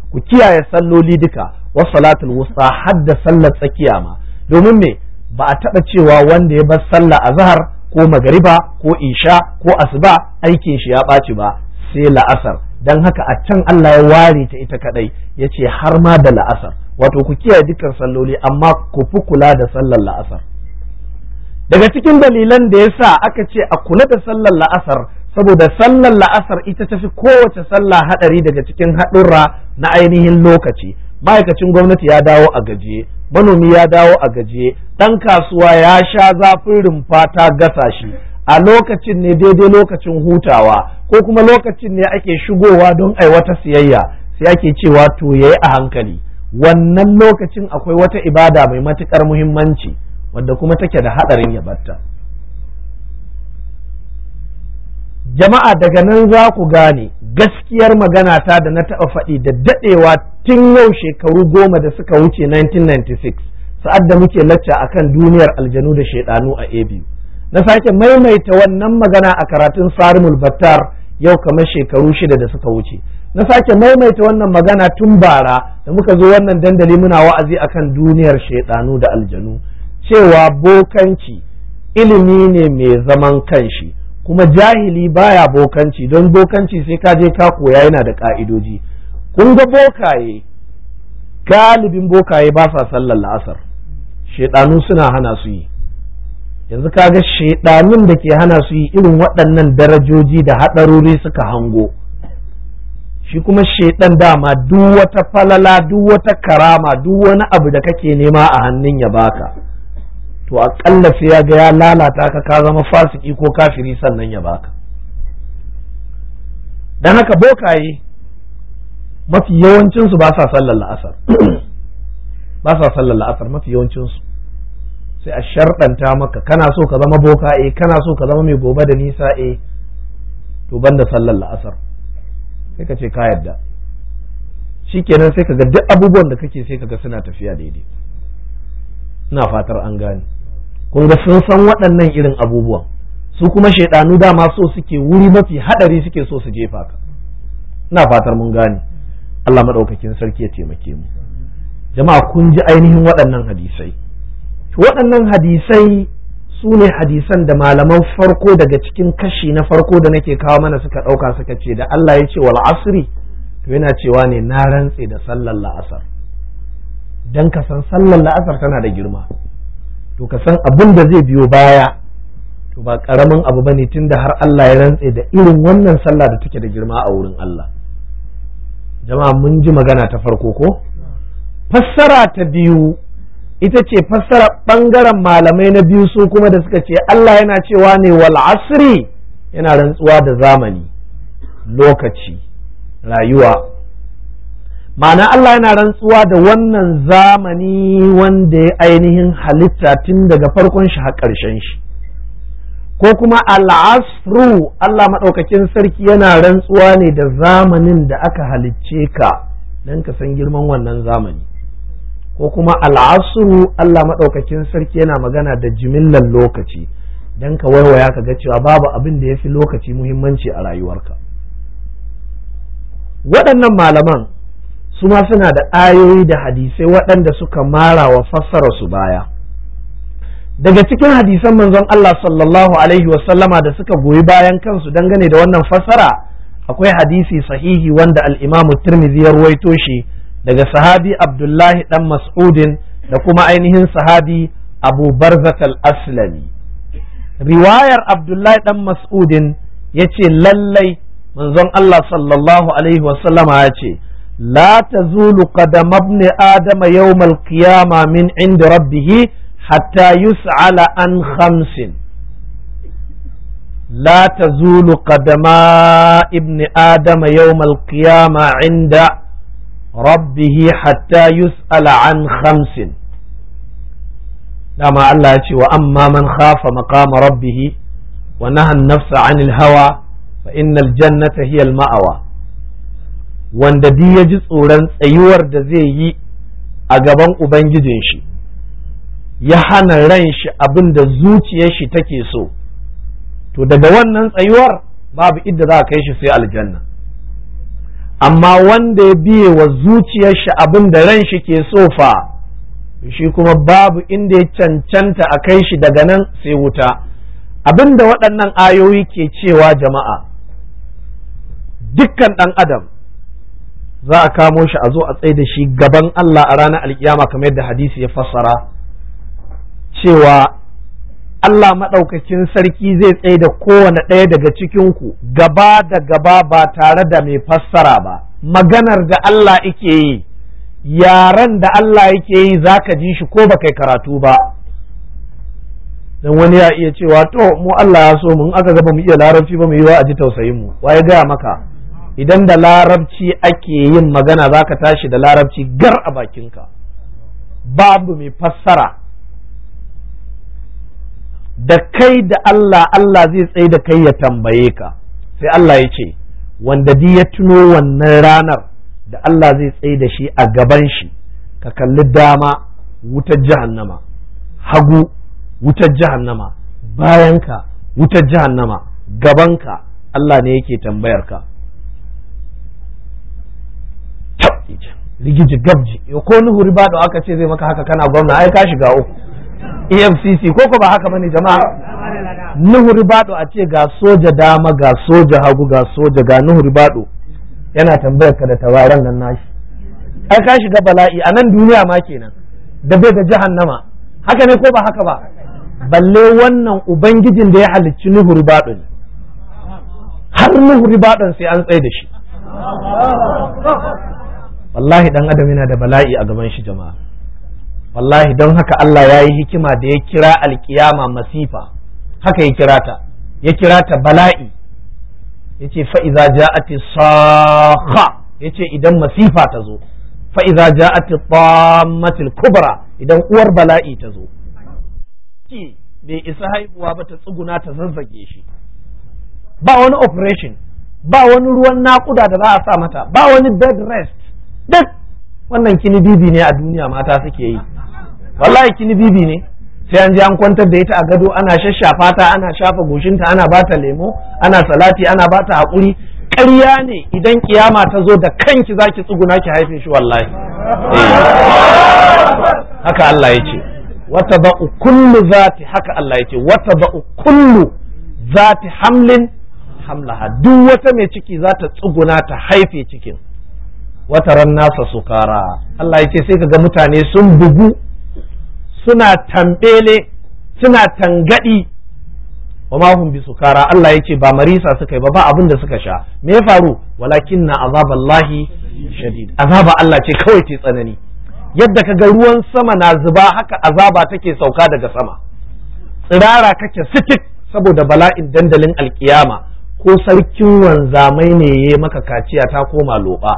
ku kiyaye salloli duka wa salatul wusta hadda sallar tsakiya ma, domin me ba a taɓa cewa wanda ya bar sallah azhar ko magariba ko isha ko asuba aikin shi ya ɓaci ba sai la'asar. dan haka a can Allah ya ware ta ita kadai yace har ma da la'asar, wato ku kiyaye dukkan salloli amma ku fi kula da sallar la'asar. Daga cikin dalilan da yasa aka ce a kula da sallar la'asar, saboda sallar la'asar ita tafi kowace sallah hadari daga cikin haɗurra na ainihin lokaci. Ma'aikacin gwamnati ya dawo a gajiye, manomi ya dawo a gajiye, ɗan kasuwa ya sha zafin rumfa ta gasa shi, a lokacin ne daidai lokacin hutawa ko kuma lokacin ne ake shigowa don ai wata siyayya, sai ake cewa to yayi a hankali. Wannan lokacin akwai wata ibada mai matukar muhimmanci wadda kuma take da hadarin ya batta. Jama'a daga nan za ku gane gaskiyar magana ta da na taɓa faɗi da daɗewa tun yau shekaru 10 da suka wuce 1996 sa'ad da muke lacca akan duniyar aljanu da shaidanu a ABU. Na sake maimaita wannan magana a karatun Sarimul Battar yau kamar shekaru 6 da suka wuce. Na sake maimaita wannan magana tun bara da muka zo wannan dandali muna wa'azi akan duniyar shaidanu da aljanu, cewa bokanci ilimi ne mai zaman kanshi, kuma jahili baya bokanci, don bokanci sai ka je ka koya yana da ka'idoji. Kun ga bokaye, galibin bokaye ba sa sallar la'asar, shaidanu suna hana su yi. Yanzu kaga shaidanun da ke hana su yi irin waɗannan darajoji da haɗaruri suka hango. Shi kuma shaidan dama duk wata falala, duk wata karama, duk wani abu da kake nema a hannun ya baka, to aƙalla sai ya ga ya lalata ka zama fasiki ko kafiri sannan ya baka. Dan haka bokaye mafi yawancinsu ba sa sallar la'asar ba sa sallar la'asar mafi yawancinsu. Sai a sharɗanta maka kana so ka zama boka, kana so ka zama mai gobe da nisa, to banda sallar la'asar, sai ka ce ka yarda. Shikenan sai ka ga duk abubuwan da kake sai ka ga suna tafiya daidai. Ina fatar an gane. Kun ga sun san waɗannan irin abubuwan, su kuma shaidanu dama so suke wuri mafi hadari suke so su jefa ka. Ina fatar mun gane. Allah madaukakin sarki ya taimake mu. Jama'a kun ji ainihin waɗannan hadisai. Waɗannan hadisai su ne hadisan da malaman farko daga cikin kashi na farko da nake kawo mana suka ɗauka suka ce da Allah ya ce wal asri, to yana cewa ne na rantse da sallar la'asar. Dan ka san sallar la'asar tana da girma, to ka san abin da zai biyo baya to ba karamin abu bane, tunda har Allah ya rantse da irin wannan sallah da take da girma a wurin Allah. Jama'a mun ji magana ta farko ko? Fassara ta biyu ita ce fassara ɓangaren malamai na biyu su kuma da suka ce Allah yana cewa ne wal asri, yana rantsuwa da zamani, lokaci, rayuwa. Ma'ana Allah yana rantsuwa da wannan zamani wanda ya ainihin halitta tun daga farkon shi har ƙarshen shi. Ko kuma al'asru, Allah maɗaukakin sarki yana rantsuwa ne da zamanin da aka halicce ka don ka san girman wannan zamani. Ko kuma al'asru, Allah maɗaukakin sarki yana magana da jimillar lokaci don ka waiwaya ka ga cewa babu abin da ya fi lokaci muhimmanci a rayuwarka. Waɗannan malaman su ma suna da ayoyi da hadisai waɗanda suka mara wa fassara su baya. Daga cikin hadisan manzon Allah sallallahu alaihi wasallama da suka goyi bayan kansu dangane da wannan fassara, akwai hadisi sahihi wanda al-Imam Tirmidhi ya ruwaito shi daga sahabi Abdullahi dan Mas'udin da kuma ainihin sahabi Abu Barzat al-Aslami. Riwayar Abdullahi dan Mas'udin yace lallai manzon Allah sallallahu alaihi wasallama ya ce la tazulu qadam ibn adam yawm al-qiyamah min inda rabbih hatta yus'ala an khamsin. La tazulu qadama ibn adam yawm al-qiyamah inda rabbih hatta yus'ala an khamsin. Dama Allah ya ce wa amma man khafa maqama rabbih wa naha an-nafsa 'anil hawa fa innal jannata hiya al-ma'wa. Wanda duk ya ji tsoron tsayuwar da zai yi a gaban ubangijin shi, ya hana ran shi abin da zuciyar shi take so, to daga wannan tsayuwar babu idda za a kai shi sai aljanna. amma wanda ya biye wa zuciyar shi abin da ran shi ke so fa shi kuma babu inda ya cancanta a kai shi daga nan sai wuta. Abin da waɗannan ayoyi ke cewa jama'a, dukkan ɗan adam za a kamo shi a zo a tsaye da shi gaban Allah a ranar alkiyama kamar yadda hadisi ya fassara cewa Allah maɗaukakin sarki zai tsaye da kowane ɗaya daga cikinku gaba da gaba ba tare da mai fassara ba. Maganar da Allah yake yi, yaren da Allah yake yi za ka ji shi ko ba kai karatu ba. Dan wani ya iya cewa to mu Allah ya so mun aka gaba mu iya larabci ba mu yi wa a ji tausayin mu. Waye gaya maka idan da larabci ake yin magana za ka tashi da larabci gar a bakinka, babu mai fassara. Da kai da Allah zai tsaye da kai ya tambaye ka, sai Allah ya ce wanda di ya tuno wannan ranar da Allah zai tsaye da shi a gaban shi, ka kalli dama wutar jahannama, hagu wutar jahannama, bayanka wutar jahannama, gabanka Allah ne yake tambayar ka. Rigiji gabji ko nuhu ribado aka ce zai maka haka kana gwamna, ai ka shiga uku. EFCC ko ba haka bane jama'a? Nuhu ribado a ce ga soja dama ga soja hagu ga soja ga nuhu ribado yana tambayar ka da tawaran nan nashi, ai ka shiga bala'i a nan duniya ma kenan, da bai da jahannama. Haka ne ko ba haka ba? Balle wannan ubangijin da ya halicci nuhu ribado ne, har nuhu ribadon sai an tsaye da shi. Wallahi dan adam yana da bala'i a gaban shi jama'a. Wallahi don haka Allah ya yi hikima da ya kira alkiyama masifa, haka ya kira ta bala'i. Ya ce fa'iza ja'ati sakha, ya ce idan masifa ta zo, fa'iza ja'ati tammatil kubra, idan uwar bala'i ta zo. Ki bai isa haihuwa ba ta tsuguna ta zazzage shi, ba wani operation, ba wani ruwan naƙuda da za a sa mata, ba wani bed rest, duk wannan kini bibi ne a duniya mata suke yi. Wallahi kini bibi ne, sai an je an kwantar da ita a gado ana shashafa ta, ana shafa goshinta, ana bata lemo, ana salati, ana bata haƙuri. Ƙarya ne idan kiyama ta zo da kanki zaki tsuguna ki haife shi wallahi. Haka Allah ya ce wata ba'u kullu zati, haka Allah ya ce wata ba'u kullu zati hamlin hamlaha, duk wata mai ciki za ta tsuguna ta haife cikin. Wata ran nasa sukara, Allah ya ce sai kaga mutane sun bugu, suna tambele, suna tangadi, wa ma hum bi sukara. Allah ya ce ba marisa suka yi ba abin da suka sha. Me ya faru? Walakin na azaballahi shadid, azaba Allah ce kawai ce tsanani. Yadda kaga ruwan sama na zuba haka azaba take sauka daga sama. Tsirara kake sitik saboda bala'in dandalin alkiyama, ko sarkin wanzamai ne ya maka kaciya ta koma loba.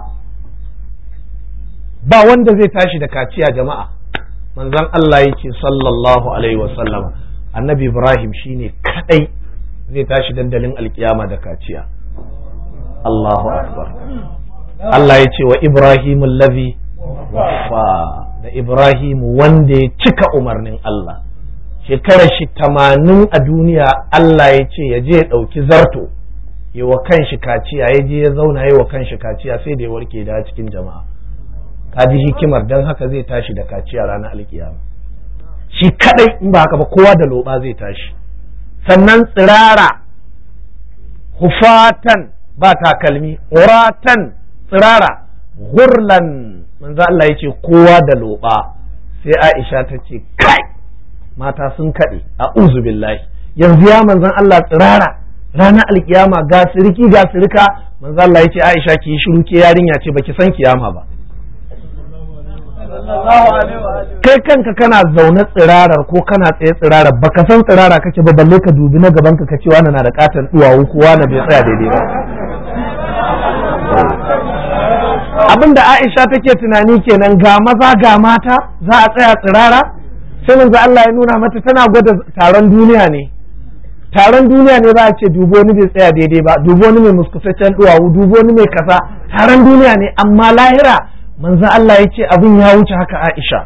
Ba wanda zai tashi da kaciya jama'a. Manzon Allah ya ce sallallahu alaihi wasallam, annabi Ibrahim shine kadai zai tashi dandalin alkiyama da kaciya. Allahu akbar. Allah ya ce wa Ibrahim allazi wafa, da Ibrahim wanda ya cika umarnin Allah. Shekarar shi 80 a duniya, Allah ya ce ya je ya ɗauki zarto yi wa kanshi kaciya, ya je ya zauna yi wa kanshi kaciya sai da ya warke da cikin jama'a. Ka ji hikimar, don haka zai tashi da kaciya ranar alkiyama shi kadai, in ba haka ba kowa da loba zai tashi. Sannan tsirara, hufatan ba takalmi, uratan tsirara, hurlan, manzo Allah ya ce kowa da loba. Sai Aisha ta ce kai mata sun kaɗe, a'udhu billahi, yanzu ya manzon Allah tsirara ranar alkiyama, ga siriki ga sirika. Manzo Allah ya ce Aisha ki yi shiru, ke yarinya ce baki san kiyama ba. Kai kanka kana zaune tsirarar ko kana tsaye tsirarar, baka san tsirara kake ba, balle ka dubi na gaban ka ce wani na da katon duwawu ko wani bai tsaya daidai ba. Abinda Aisha take tunani kenan, ga maza ga mata za a tsaya tsirara. Sai manzo Allah ya nuna mata tana gwada taron duniya ne. Taron duniya ne za a ce dubo wani bai tsaya daidai ba, dubo wani mai muskusaccen duwawu, dubo wani mai kaza. Taron duniya ne, amma lahira manzo Allah ya ce abin ya wuce haka. Aisha,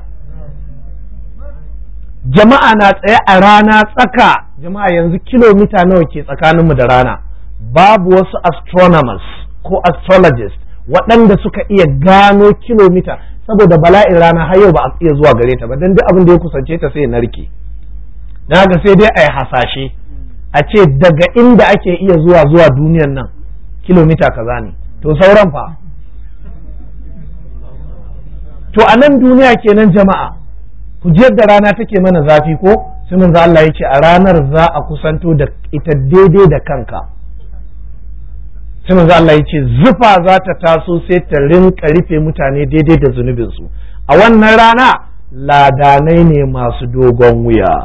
jama'a na tsaye a rana tsaka. Jama'a yanzu kilomita nawa ke tsakaninmu da rana? Babu wasu astronomers ko astrologists waɗanda suka iya gano kilomita, saboda bala'in rana har yau ba a iya zuwa gare ta ba, dan duk abin da ya kusance ta sai narke. Dan haka sai dai a yi hasashe a ce daga inda ake iya zuwa duniyan nan kilomita kaza ne, to sauran fa. To a nan duniya kenan jama'a, ku ji yadda rana take mana zafi ko, sai manzo Allah ya ce a ranar za a kusanto da ita daidai da kanka. Sai manzo Allah ya ce zufa za ta taso sai ta rinka rufe mutane daidai da zunubinsu. A wannan rana ladanai ne masu dogon wuya,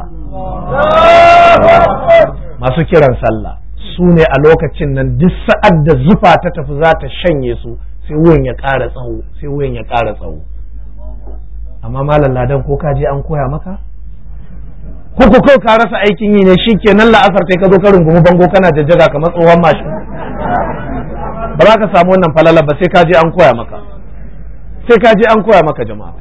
masu kiran sallah, su ne a lokacin nan duk sa'ad da zufa ta tafi za ta shanye su, sai wuyan ya ƙara tsawo, sai wuyan ya ƙara tsawo. Amma malam ladan ko ka je an koya maka? Ko ka rasa aikin yi ne, shikenan la'asar kai ka zo ka rungumi bango kana jajjaga kamar tsohon mashin. Ba za ka samu wannan falala ba, sai ka je an koya maka, sai ka je an koya maka jama'a.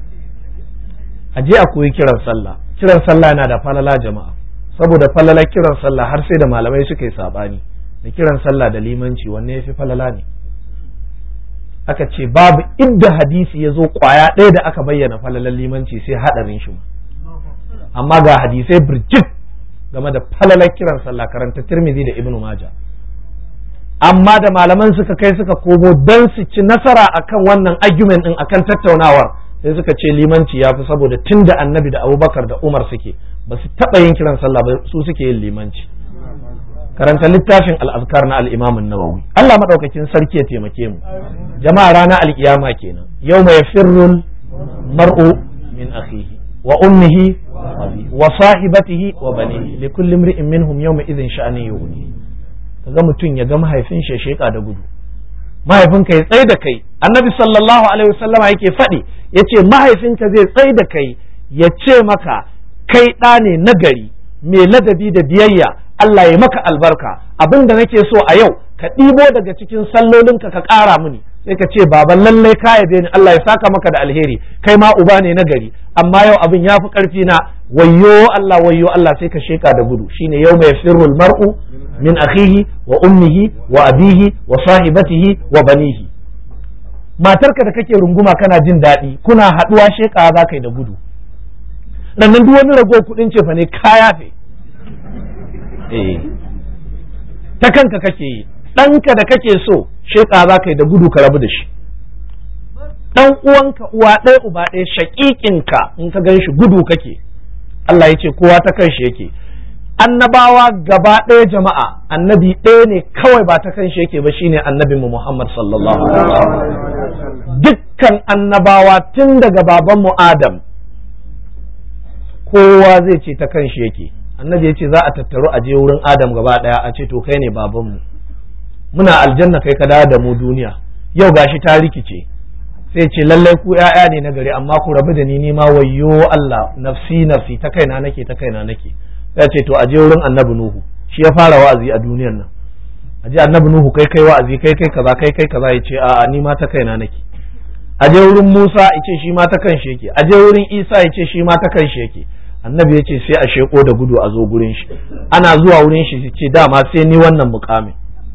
A je a koyi kiran sallah. Kiran sallah yana da falala jama'a, saboda falala kiran sallah har sai da malamai suka yi sabani da kiran sallah da limanci wanne yafi falala ne. Aka ce babu idda hadisi ya zo kwaya ɗaya da aka bayyana falalan limanci sai haɗarin shi, amma ga hadisai birjit game da falalar kiran sallah, karanta Tirmidhi da Ibn Majah. Amma da malaman suka kai suka komo don su ci nasara akan wannan argument din, akan tattaunawar, sai suka ce limanci ya fi, saboda tun da Annabi da Abubakar da Umar suke ba su taɓa yin kiran sallah ba, su suke yin limanci. Karanta littafin al-azkar na al-Imam an-Nawawi. Allah madaukakin sarki ya taimake mu jama'a. Ranar alkiyama kenan, yawma yafirru mar'u min akhihi wa ummihi wa sahibatihi wa banihi likulli imri'in minhum yawma idhin sha'ani yughni. Kaga mutum ya ga mahaifin shi sheka da gudu, mahaifinka ya tsaye da kai. Annabi sallallahu alaihi wasallama yake faɗi, yace mahaifinka zai tsaye da kai ya ce maka kai ɗa ne nagari mai ladabi da biyayya, Allah ya maka albarka, abin da nake so a yau ka ɗibo daga cikin sallolinka ka ƙara mini. Sai ka ce baban lallai ka yabe ni, Allah ya saka maka da alheri, kai ma uba ne nagari, amma yau abin ya fi ƙarfi na, wayyo Allah, sai ka sheka da gudu. Shine yau mai firrul mar'u min akhihi wa ummihi wa abihi wa sahibatihi wa banihi. Matarka da kake runguma kana jin daɗi, kuna haɗuwa sheka za ka yi da gudu. Rannan duk wani rago kuɗin cefa ne kaya fe. Ta kanka kake yi, ɗanka da kake so sheka za ka yi da gudu ka rabu da shi. Ɗan uwanka uwa ɗaya uba ɗaya shaƙiƙinka in ka gan shi gudu kake. Allah ya ce kowa ta kan shi yake. Annabawa gaba ɗaya jama'a, annabi ɗaya ne kawai ba ta kan shi yake ba, shine annabi mu Muhammad sallallahu alaihi wasallam. Dukkan annabawa tun daga babanmu Adam kowa zai ce ta kan shi yake. Annabi ya ce za a tattaru a je wurin Adam gaba ɗaya a ce to kai ne babanmu, muna aljanna kai ka dawo da mu duniya, yau gashi ta rikice. Sai ce lallai ku ƴaƴa ne na gari, amma ku rabu da ni ma wayyo Allah, nafsi ta kaina nake. Ya ce to a je wurin annabi Nuhu, shi ya fara wa'azi a duniyar nan. A je annabi Nuhu kai wa'azi kai kaza, ya ce a'a ni ma ta kaina nake. A je wurin Musa ya ce shi ma ta kan shi yake. A je wurin Isa ya ce shi ma ta kan shi yake. Annabi ya ce sai a sheko da gudu a zo gurin shi. Ana zuwa wurin shi ce dama sai ni wannan mukamin.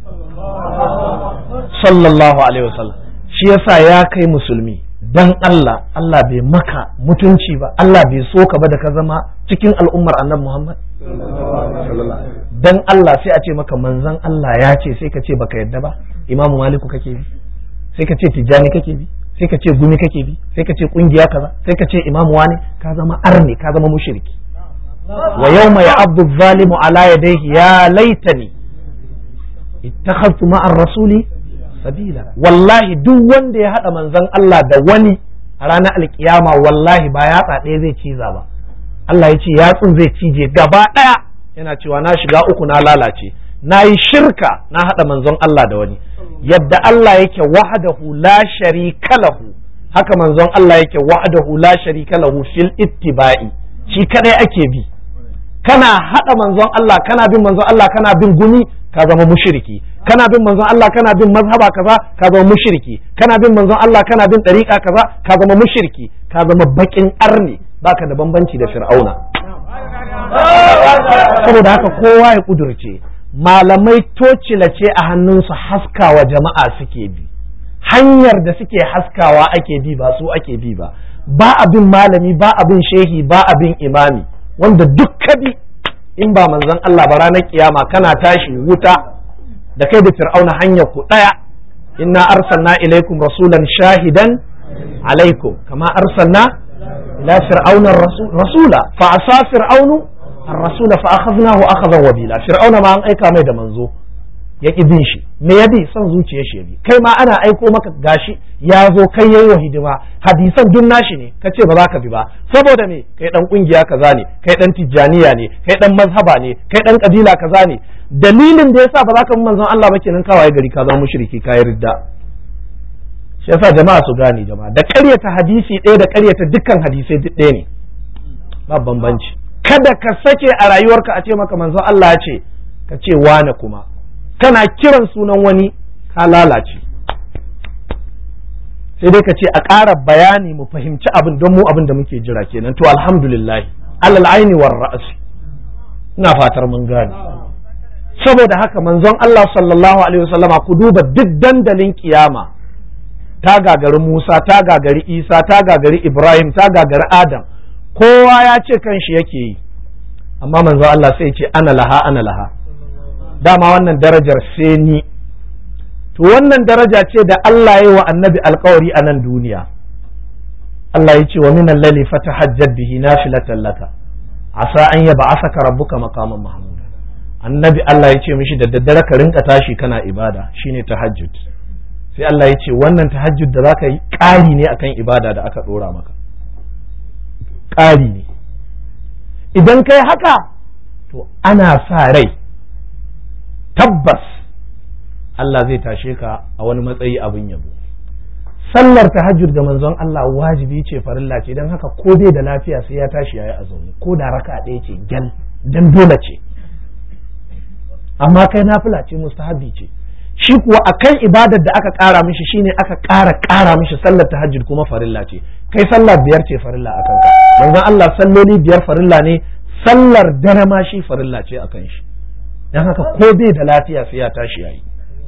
Sallallahu alaihi wasallam. Shi yasa ya kai musulmi, dan Allah bai maka mutunci ba, Allah bai so ka ba da ka zama cikin al'ummar annabi Muhammad. Dan Allah sai a ce maka manzon Allah ya ce, sai ka ce baka yadda ba. Imamu Maliku kake bi, sai ka ce Tijjani kake bi, sai ka ce Gumi kake bi, sai ka ce kungiya kaza, sai ka ce Imamu wani, ka zama arni, ka zama mushriki. Wa yawma ya'abdu adh-dhalimu ala yadayhi ya laitani ittakhadtu ma'ar rasuli sabila. Wallahi duk wanda ya hada manzon Allah da wani a ranar alkiyama, wallahi ba yatsa ɗaya zai ciza ba. Allah ya ce yatsun zai cije gaba ɗaya, yana cewa na shiga uku na lalace, na yi shirka, na hada manzon Allah da wani. Yadda Allah yake wahdahu la sharika lahu, haka manzon Allah yake wahdahu la sharika lahu fil ittiba'i, shi kadai ake bi. Kana hada manzon Allah, kana bin manzon Allah, kana bin gumi, ka zama mushriki. Kana bin manzon Allah, kana bin mazhaba kaza, ka zama mushriki. Kana bin manzon Allah, kana bin dariqa kaza, ka zama mushriki. Ka zama bakin arni, baka da bambanci da Fir'auna. Saboda haka kowa ya kudurce, malamai tocila ce a hannunsu haskawa jama'a suke bi, hanyar da suke haskawa ake bi ba su ake bi ba abin malami ba abin shehi ba abin imami wanda duk bi in ba manzon Allah ba ranar kiyama kana tashi wuta da kai da fir'auna hanyar ku daya inna arsalna ilaikum rasulan shahidan alaikum kama arsalna ila fir'auna rasula fa asa fir'aunu ar-rasula fa akhadnahu akhadan wabila fir'auna ma an aika mai da manzo ya ƙi bin shi me ya bi son zuciyar shi ya bi kai ma ana aiko maka gashi ya zo kai yayi wa hidima hadisan duk nashi ne ka ce ba za ka bi ba saboda me kai dan kungiya kaza ne kai dan tijjaniya ne kai dan mazhaba ne kai dan kabila kaza ne dalilin da yasa ba za ka bi manzon Allah ba kenan kawai gari ka zama mushriki kai ridda shi yasa jama'a su gane jama'a da ƙaryata hadisi ɗaya da ƙaryata dukkan hadisai duk ɗaya ne ba bambanci kada ka sake a rayuwarka a ce maka manzon Allah ya ce ka ce wane kuma kana kiran sunan wani ka lalace sai dai ka ce a ƙara bayani mu fahimci abin don mu abin da muke jira kenan to alhamdulillah alal aini war ra'si ina fatar mun gane saboda haka manzon Allah sallallahu alaihi wasallama ku duba duk dandalin kiyama ta gagari Musa ta gagari Isa ta gagari Ibrahim ta gagari Adam kowa ya ce kanshi yake yi amma manzon Allah sai ya ce ana laha dama wannan darajar sai ni to wannan daraja ce da Allah ya yi wa annabi alkawari a nan duniya Allah ya ce wa min al-layli fatahajjad bihi nafilatan laka asa an yab'athaka rabbuka maqaman mahmuda annabi Allah ya ce mishi da daddare ka rinka tashi kana ibada shine tahajjud sai Allah ya ce wannan tahajjud da zaka yi ƙari ne akan ibada da aka dora maka ƙari ne idan kai haka to ana sa rai tabbas Allah zai tashe ka a wani matsayi abin yabo sallar tahajjud ga manzon Allah wajibi ce farilla ce don haka ko bai da lafiya sai ya tashi yayi azumi ko da raka ɗaya ce gyal dan dole ce amma kai nafila ce mustahabi ce shi kuwa akan ibadar da aka ƙara mishi shine aka ƙara mishi sallar tahajjud kuma farilla ce kai sallar biyar ce farilla akan ka manzon Allah salloli biyar farilla ne sallar dare ma shi farilla ce akan shi dan haka ko bai da lafiya sai ya tashi yayi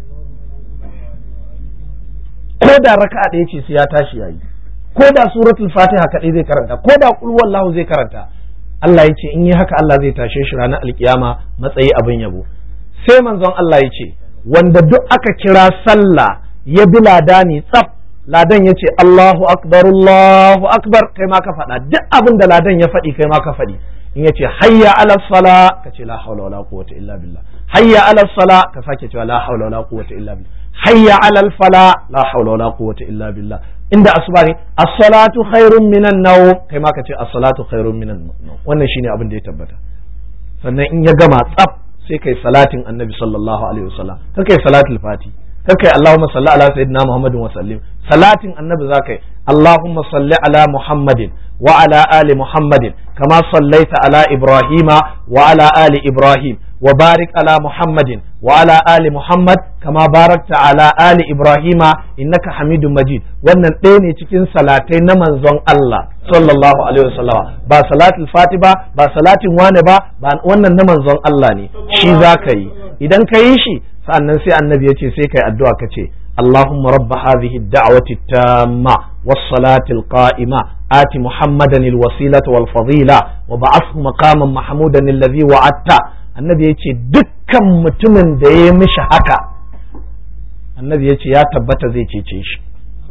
ko da raka'a ɗaya ce sai ya tashi yayi ko da suratul fatiha kadai zai karanta ko da qul wallahu zai karanta Allah ya ce in yi haka Allah zai tashe shi ranar alkiyama matsayi abin yabo sai manzon Allah ya ce wanda duk aka kira sallah ya bi ladani tsaf ladan ya ce Allahu akbar kai ma ka faɗa duk abin da ladan ya faɗi kai ma ka faɗi in yace hayya ala sala ka ce la haula wala quwwata illa billah hayya ala sala ka sake cewa la haula wala quwwata illa billah hayya ala al fala la haula wala quwwata illa billah inda asuba ne as-salatu khairun minan nawm kai ma ka ce as-salatu khairun minan nawm wannan shine abin da ya tabbata sannan in ya gama tsaf sai kai salatin annabi sallallahu alaihi wasallam kai salatul fati kai Allahumma salli ala sayyidina Muhammadin wa sallim salatin annabi zakai Allahumma salli ala Muhammadin wa ala ali Muhammadin kama sallaita ala Ibrahima wa ala ali Ibrahim wa barik ala Muhammadin wa ala ali Muhammad kama barakta ala ali Ibrahima innaka Hamidum Majid wannan ɗaya ne cikin salatai na manzon Allah sallallahu alaihi wasallam ba salatul fati ba salatin wane ba wannan na manzon Allah ne shi zaka yi idan ka yi shi sa'annan sai annabi ya ce sai kai addu'a ka ce Allahumma rabba hadhihi ad-da'wati at-tamma was-salati al-qa'ima ati Muhammadan al-wasilata wal-fadila wa ba'athhu maqaman mahmudan alladhi wa'adta annabi ya ce dukkan mutumin da ya mishi haka annabi ya ce ya tabbata zai cece shi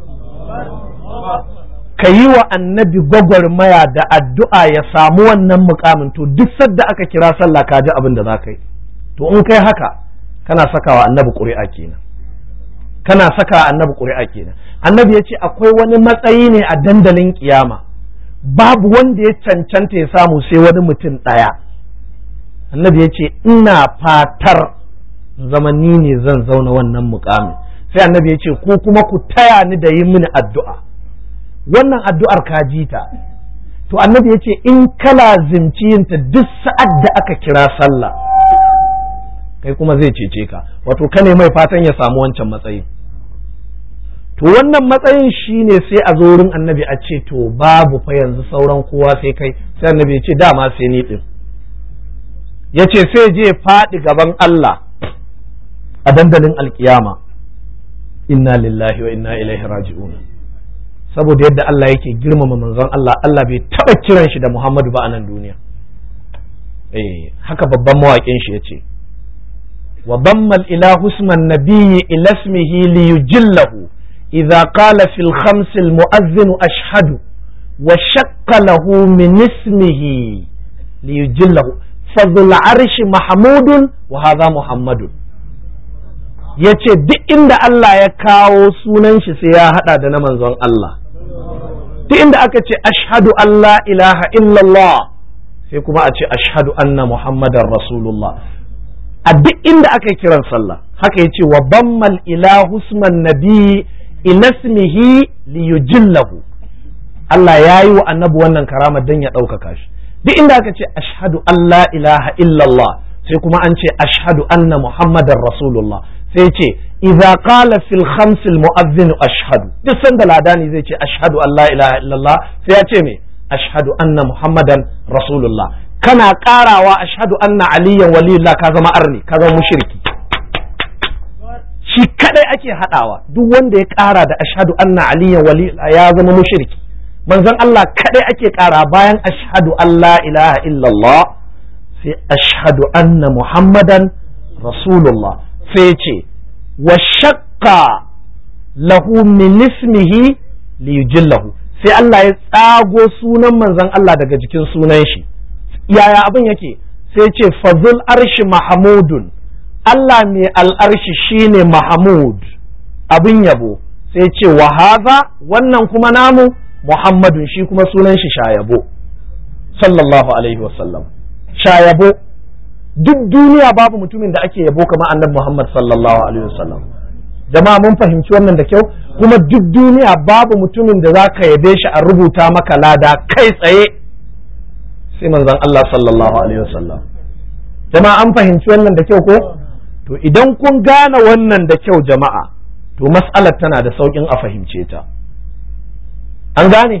ka yi wa annabi gwagwarmaya da addu'a ya samu wannan mukamin to duk sadda aka kira sallah ka ji abin da za ka yi to in kai haka kana sakawa annabi ƙuri'a kenan annabi ya ce akwai wani matsayi ne a dandalin kiyama babu wanda ya cancanta ya samu sai wani mutum ɗaya annabi ya ce ina fatar zama ni ne zan zauna wannan mukamin sai annabi ya ce ko kuma ku taya ni da yi mini addu'a wannan addu'ar ka ji ta to annabi ya ce in kala zimci yinta duk sa'ad da aka kira sallah kai kuma zai cece ka wato ka ne mai fatan ya samu wancan matsayin to wannan matsayin shine sai a zo wurin annabi a ce to babu fa yanzu sauran kowa sai kai sai annabi ya ce dama sai ni din ya ce sai je faɗi gaban Allah a dandalin alkiyama inna lillahi wa inna ilaihi raji'un. Saboda yadda Allah yake girmama manzon Allah, Allah bai taba kiran shi da Muhammadu ba a nan duniya. Haka babban mawaƙin shi yace wa damma al-ilahu isman nabiyyi ila ismihi li yujillahu idza qala fil khams al-mu'adhdhin ashhadu wa shaqqa lahu min ismihi li yujillahu fadhul arshi mahmudun wa hadha muhammadun. Yace duk inda Allah ya kawo sunan shi sai ya hada da na manzon Allah. Duk inda aka ce ashhadu an la ilaha illallah sai kuma a ce ashhadu anna muhammadar rasulullah. A duk inda aka kiran sallah haka yace wa bammal ilahu isman nabi ila ismihi li yujillahu. Allah yayi wa annabi wannan karama dan ya ɗaukaka shi. Duk inda aka ce ashhadu an la ilaha illallah sai kuma an ce ashhadu anna muhammadar rasulullah. Sai ce idza qala fil khams al mu'adhdhin ashhadu. Duk sanda ladani zai ce ashhadu an la ilaha illallah sai ya ce me ashhadu anna muhammadan rasulullah. Kana karawa ashhadu anna aliyan waliyullah ka zama arni, ka zama mushriki. Shi kadai ake hadawa, duk wanda ya kara da ashhadu anna aliyan waliyullah ya zama mushriki. Manzon Allah kadai ake kara bayan ashhadu an la ilaha illallah sai ashhadu anna muhammadan rasulullah. Sai ce wa shaqqa lahu min ismihi li yujillahu. Sai Allah ya tsago sunan manzon Allah daga jikin sunan shi. Yaya abin yake? Sai ce fazul arshi mahmudun. Allah mai al'arshi shine mahmud, abin yabo. Sai ce wa hadha, wannan kuma namu muhammadun, shi kuma sunan shi shayabo sallallahu alaihi wasallam. Shayabo, duk duniya babu mutumin da ake yabo kamar annabi Muhammad sallallahu alaihi wasallam. Jama'a mun fahimci wannan da kyau, kuma duk duniya babu mutumin da zaka yabe shi a rubuta maka lada kai tsaye sai manzon Allah sallallahu alaihi wasallam. Jama'a an fahimci wannan da kyau ko? To idan kun gane wannan da kyau jama'a, to mas'alar tana da saukin a fahimce ta. An gane?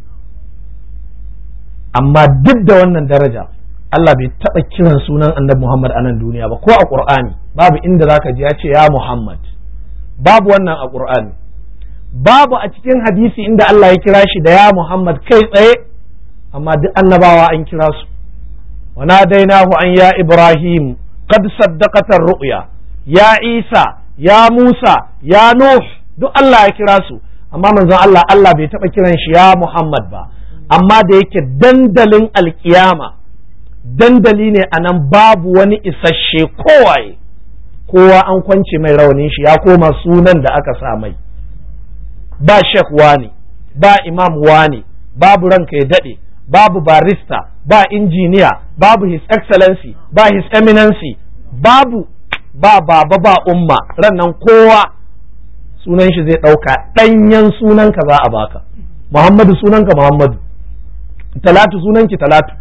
Amma duk da wannan daraja Allah bai taɓa kiran sunan annabi Muhammad a nan duniya ba, ko a Ƙur'ani babu inda zaka ji ya ce ya Muhammad, babu wannan a Ƙur'ani. Babu a cikin hadisi inda Allah ya kira shi da ya Muhammad kai tsaye, amma duk annabawa an kira su. wa nadainahu an ya Ibrahim qad saddaqata ar-ru'ya, ya Isa, ya Musa, ya Nuh, duk Allah ya kira su, amma manzon Allah bai taɓa kiran shi ya Muhammad ba. Amma da yake dandalin alkiyama dandali ne a nan, babu wani isasshe kowaye, kowa an kwance mai rawanin shi ya koma sunan da aka sa mai. Ba shek wani, ba imam wani, babu ranka ya daɗe, babu barista, ba injiniya, babu his excellency, ba his eminency, babu ba baba ba umma. Rannan kowa sunan shi zai ɗauka, ɗanyen sunanka za a baka. Muhammadu sunanka Muhammadu, Talatu sunanki Talatu,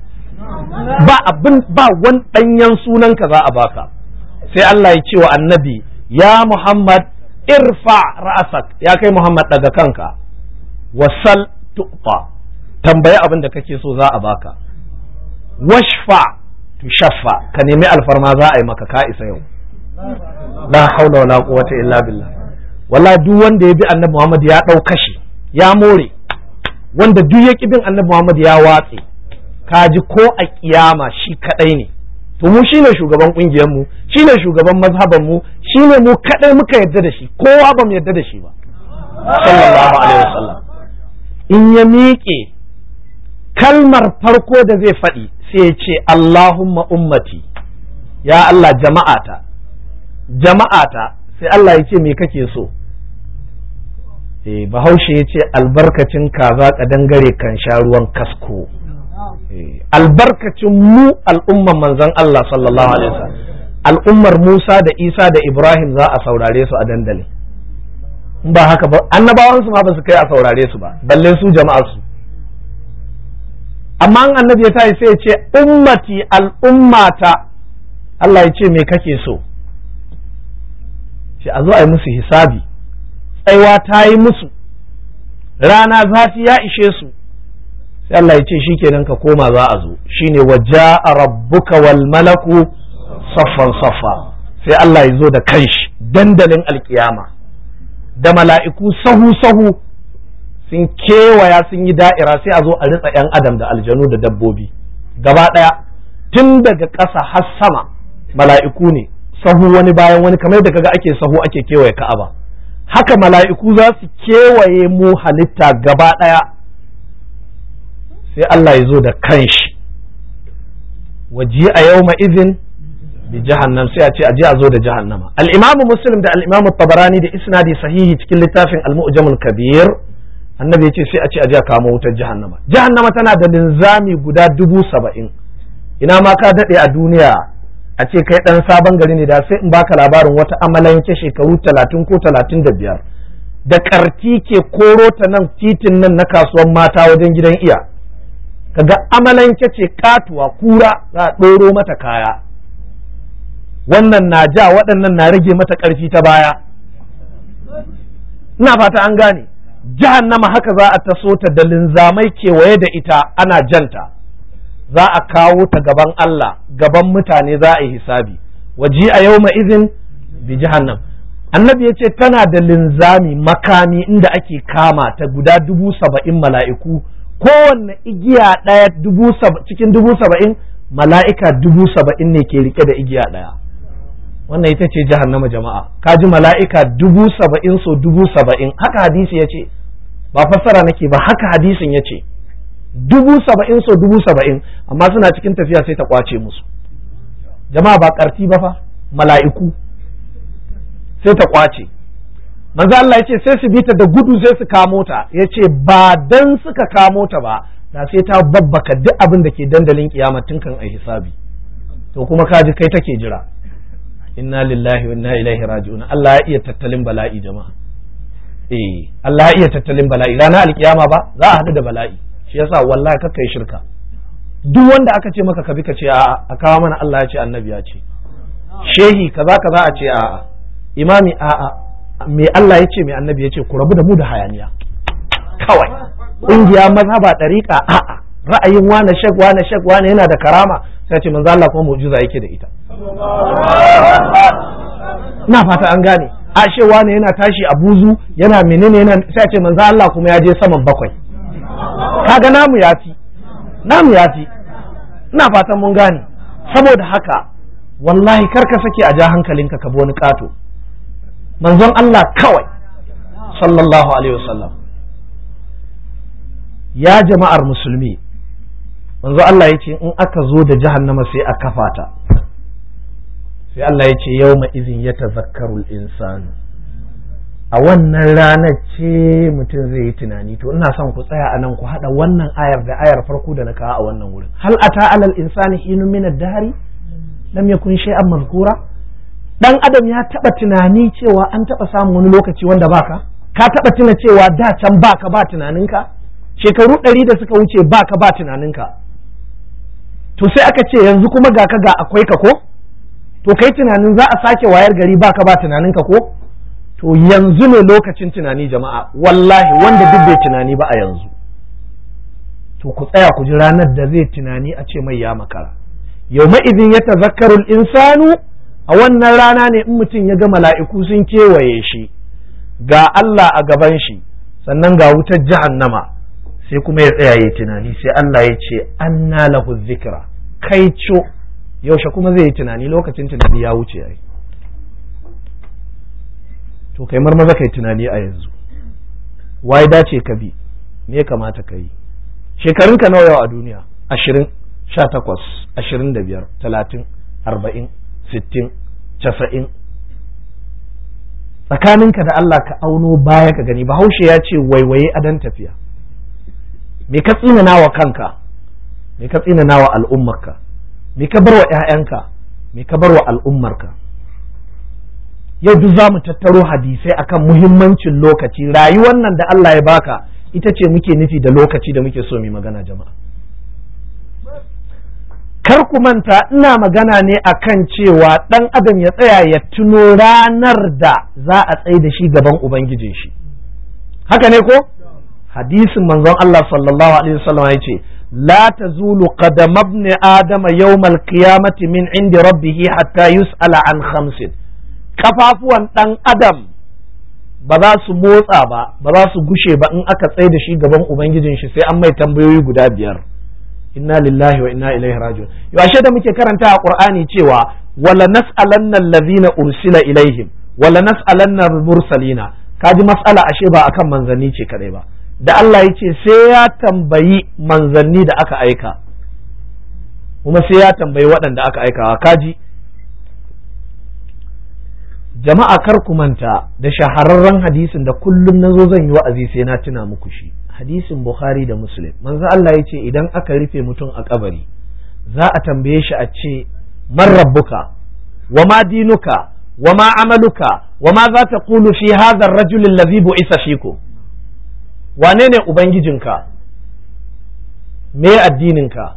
ba wani ɗanyen sunanka za a baka. Sai Allah ya ce wa annabi, ya Muhammad irfa ra'asak, ya kai Muhammad daga kanka, wasal tu'ta, tambayi abin da kake so za a baka, washfa tushaffa, ka nemi alfarma za a yi maka, ka isa yau. La haula wala quwwata illa billah. Wallahi duk wanda ya bi annabi Muhammad ya ɗau kashi, ya more. Wanda duk ya bin annabi Muhammad ya watse, kaji ko a kiyama shi kadai ne. To mu shine shugaban kungiyar mu, shine shugaban mazhaban mu, shine mu kadai muka yarda da shi, kowa ba mu yarda da shi ba. Sallallahu alaihi wasallam. In ya miƙe kalmar farko da zai faɗi sai ya ce Allahumma ummati, ya Allah jama'ata, jama'ata. Sai Allah ya ce me kake so? Bahaushe ya ce albarkacin kaza kadangare kan sha ruwan kasko. Albarkacin mu al'ummar manzon Allah sallallahu alaihi wasallam, al'ummar Musa da Isa da Ibrahim za a saurare su a dandali. In ba haka ba annabawan su ma ba su kai a saurare su ba, balle su jama'ar su. Amma an annabi ya tayi sai ya ce ummati, al'ummata. Allah ya ce me kake so? Shi a zo a yi musu hisabi, tsaiwa ta yi musu, rana zafi ya ishe su. Sai Allah ya ce shi kenan ka koma za a zo, shine waja'a rabbuka wal malaku saffan saffa. Sai Allah ya zo da kanshi dandalin alkiyama, da mala'iku sahu-sahu sun kewaya sun yi da'ira sai a zo a ritsa 'yan adam da aljanu da dabbobi gaba ɗaya tun daga ƙasa har sama mala'iku ne sahu wani bayan wani kamar da kaga ake sahu ake kewaye ka'aba haka mala'iku za su kewaye mu halitta gaba ɗaya sai Allah ya zo da kanshi waji a yau izin bi jahannam sai a ce aje a zo da jahannama al-imamu muslim da al-imamu tabarani da isnadi sahihi cikin littafin al-mu'jamul kabir annabi ya ce sai a ce aje a kamo wutar jahannama tana da linzami guda 70,000 ina ma ka daɗe a duniya a ce kai ɗan sabon gari ne da sai in baka labarin wata amalanke shekaru 30 ko 35 da ƙarti ke koro ta nan titin nan na kasuwan mata wajen gidan iya kaga amalanke ce katuwa kura za a ɗoro mata kaya wannan na ja waɗannan na rage mata ƙarfi ta baya ina fata an gane jahannama haka za a taso ta da linzamai kewaye da ita ana janta za a kawo ta gaban Allah gaban mutane za a yi hisabi waji a yau izin bi jahannam annabi ya ce tana da linzami makami inda ake kama ta guda 70,000 mala'iku kowanne igiya ɗaya cikin 70,000 mala'ika 70,000 ne ke rike da igiya ɗaya wannan ita ce jahannama jama'a kaji mala'ika 70,000 so 70,000 haka hadisi ya ce ba fassara nake ba haka hadisin ya ce 70,000 so 70,000 amma suna cikin tafiya sai ta kwace musu jama'a ba karti ba fa mala'iku sai ta kwace manzo Allah ya ce sai su bi ta da gudu sai su kamo ta ya ce ba dan suka kamo ta ba da sai ta babbaka duk abin da ke dandalin kiyama tun kan ai hisabi to kuma kaji kai take jira inna lillahi wa inna ilaihi raji'un Allah ya iya tattalin bala'i jama'a Allah ya iya tattalin bala'i ranar alkiyama ba za a haɗu da bala'i shi yasa wallahi kakkai shirka duk wanda aka ce maka kabi ka ce a kawo mana Allah ya ce annabi ya ce shehi kaza kaza a ce a'a imami a'a me Allah ya ce me annabi ya ce ku rabu da mu da hayaniya kawai kungiya mazhaba dariqa a'a ra'ayin wane shek wane yana da karama sai ce manzo Allah kuma mu'jiza yake da ita ina fata an gane ashe wane yana tashi a buzu yana menene yana sai ce manzo Allah kuma ya je saman bakwai kaga namu yafi ina fatan mun gane saboda haka wallahi karka sake a ja hankalinka ka bi wani kato manzon Allah kawai sallallahu alaihi wasallam ya jama'ar musulmi manzo Allah ya ce in aka zo da jahannama sai a kafa ta sai Allah ya ce yawma izin ya tazakkaru insanu a wannan ranar ce mutum zai yi tunani to ina son ku tsaya a nan ku haɗa wannan ayar da ayar farko da na kawo a wannan wurin hal ata alal insani hinun min ad-dahri lam yakun shay'an mazkura dan adam ya taba tunani cewa an taba samun wani lokaci wanda baka ka taba tuna cewa da can baka ba tunaninka shekaru 100 da suka wuce baka ba tunaninka to sai aka ce yanzu kuma ga ka ga akwai ka ko to kai tunanin za a sake wayar gari baka ba tunaninka ko to yanzu ne lokacin tunani jama'a wallahi wanda duk bai tunani ba a yanzu to ku tsaya ku ji ranar da zai tunani a ce mai ya makara yawma idin ya tazakkaru insanu a wannan rana ne in mutum ya ga mala'iku sun kewaye shi ga Allah a gaban shi sannan ga wutar jahannama sai kuma ya tsaya ya tunani sai Allah ya ce anna lahu dhikra kai co yaushe kuma zai yi tunani lokacin tunani ya wuce ai to kai marmaza kai tunani a yanzu wai dace ka bi me ya kamata ka yi shekarunka nawa yau a duniya 20 18 25 30 40 60 90 tsakaninka da Allah ka auno baya ka gani bahaushe ya ce waiwaye adan tafiya me ka tsinana wa kanka me ka tsinana wa al'ummarka me ka bar wa 'ya'yanka me ka bar wa al'ummarka yau duk za mu tattaro hadisai akan muhimmancin lokaci rayuwar nan da Allah ya baka ita ce muke nufi da lokaci da muke so mu magana jama'a kar ku manta ina magana ne akan cewa dan adam ya tsaya ya tuno ranar da za a tsaye da shi gaban ubangijin shi haka ne ko hadisin manzon Allah sallallahu alaihi wasallam ya ce la tazulu qadam ibn adam yawm al-qiyamati min indi rabbih hatta yus'ala an khamsin kafafuwan dan adam ba za su motsa ba za su gushe ba in aka tsaye da shi gaban ubangijin shi sai an mai tambayoyi guda 5. inna lillahi wa inna ilaihi raji'un. Yaushe da muke karanta a Qur'ani cewa wala nas'alanna allazina ursila ilaihim wala nas'alanna al-mursalina, kaji mas'ala ashe ba akan manzanni ce kadai ba, da Allah yace sai ya tambayi manzanni da aka aika kuma sai ya tambayi waɗanda aka aikawa. Kaji jama'a, kar ku manta da shahararren hadisin da kullum nazo zan yi wa'azi sai na tuna muku shi, hadisin Bukhari da Muslim. Manzo Allah yace idan aka rufe mutum a kabari za a tambaye shi a ce man rabbuka wa ma dinuka wa ma amaluka wa ma za ta qulu fi hadha ar-rajul alladhi bu'itha fikum, wane ne ubangijinka, me addininka,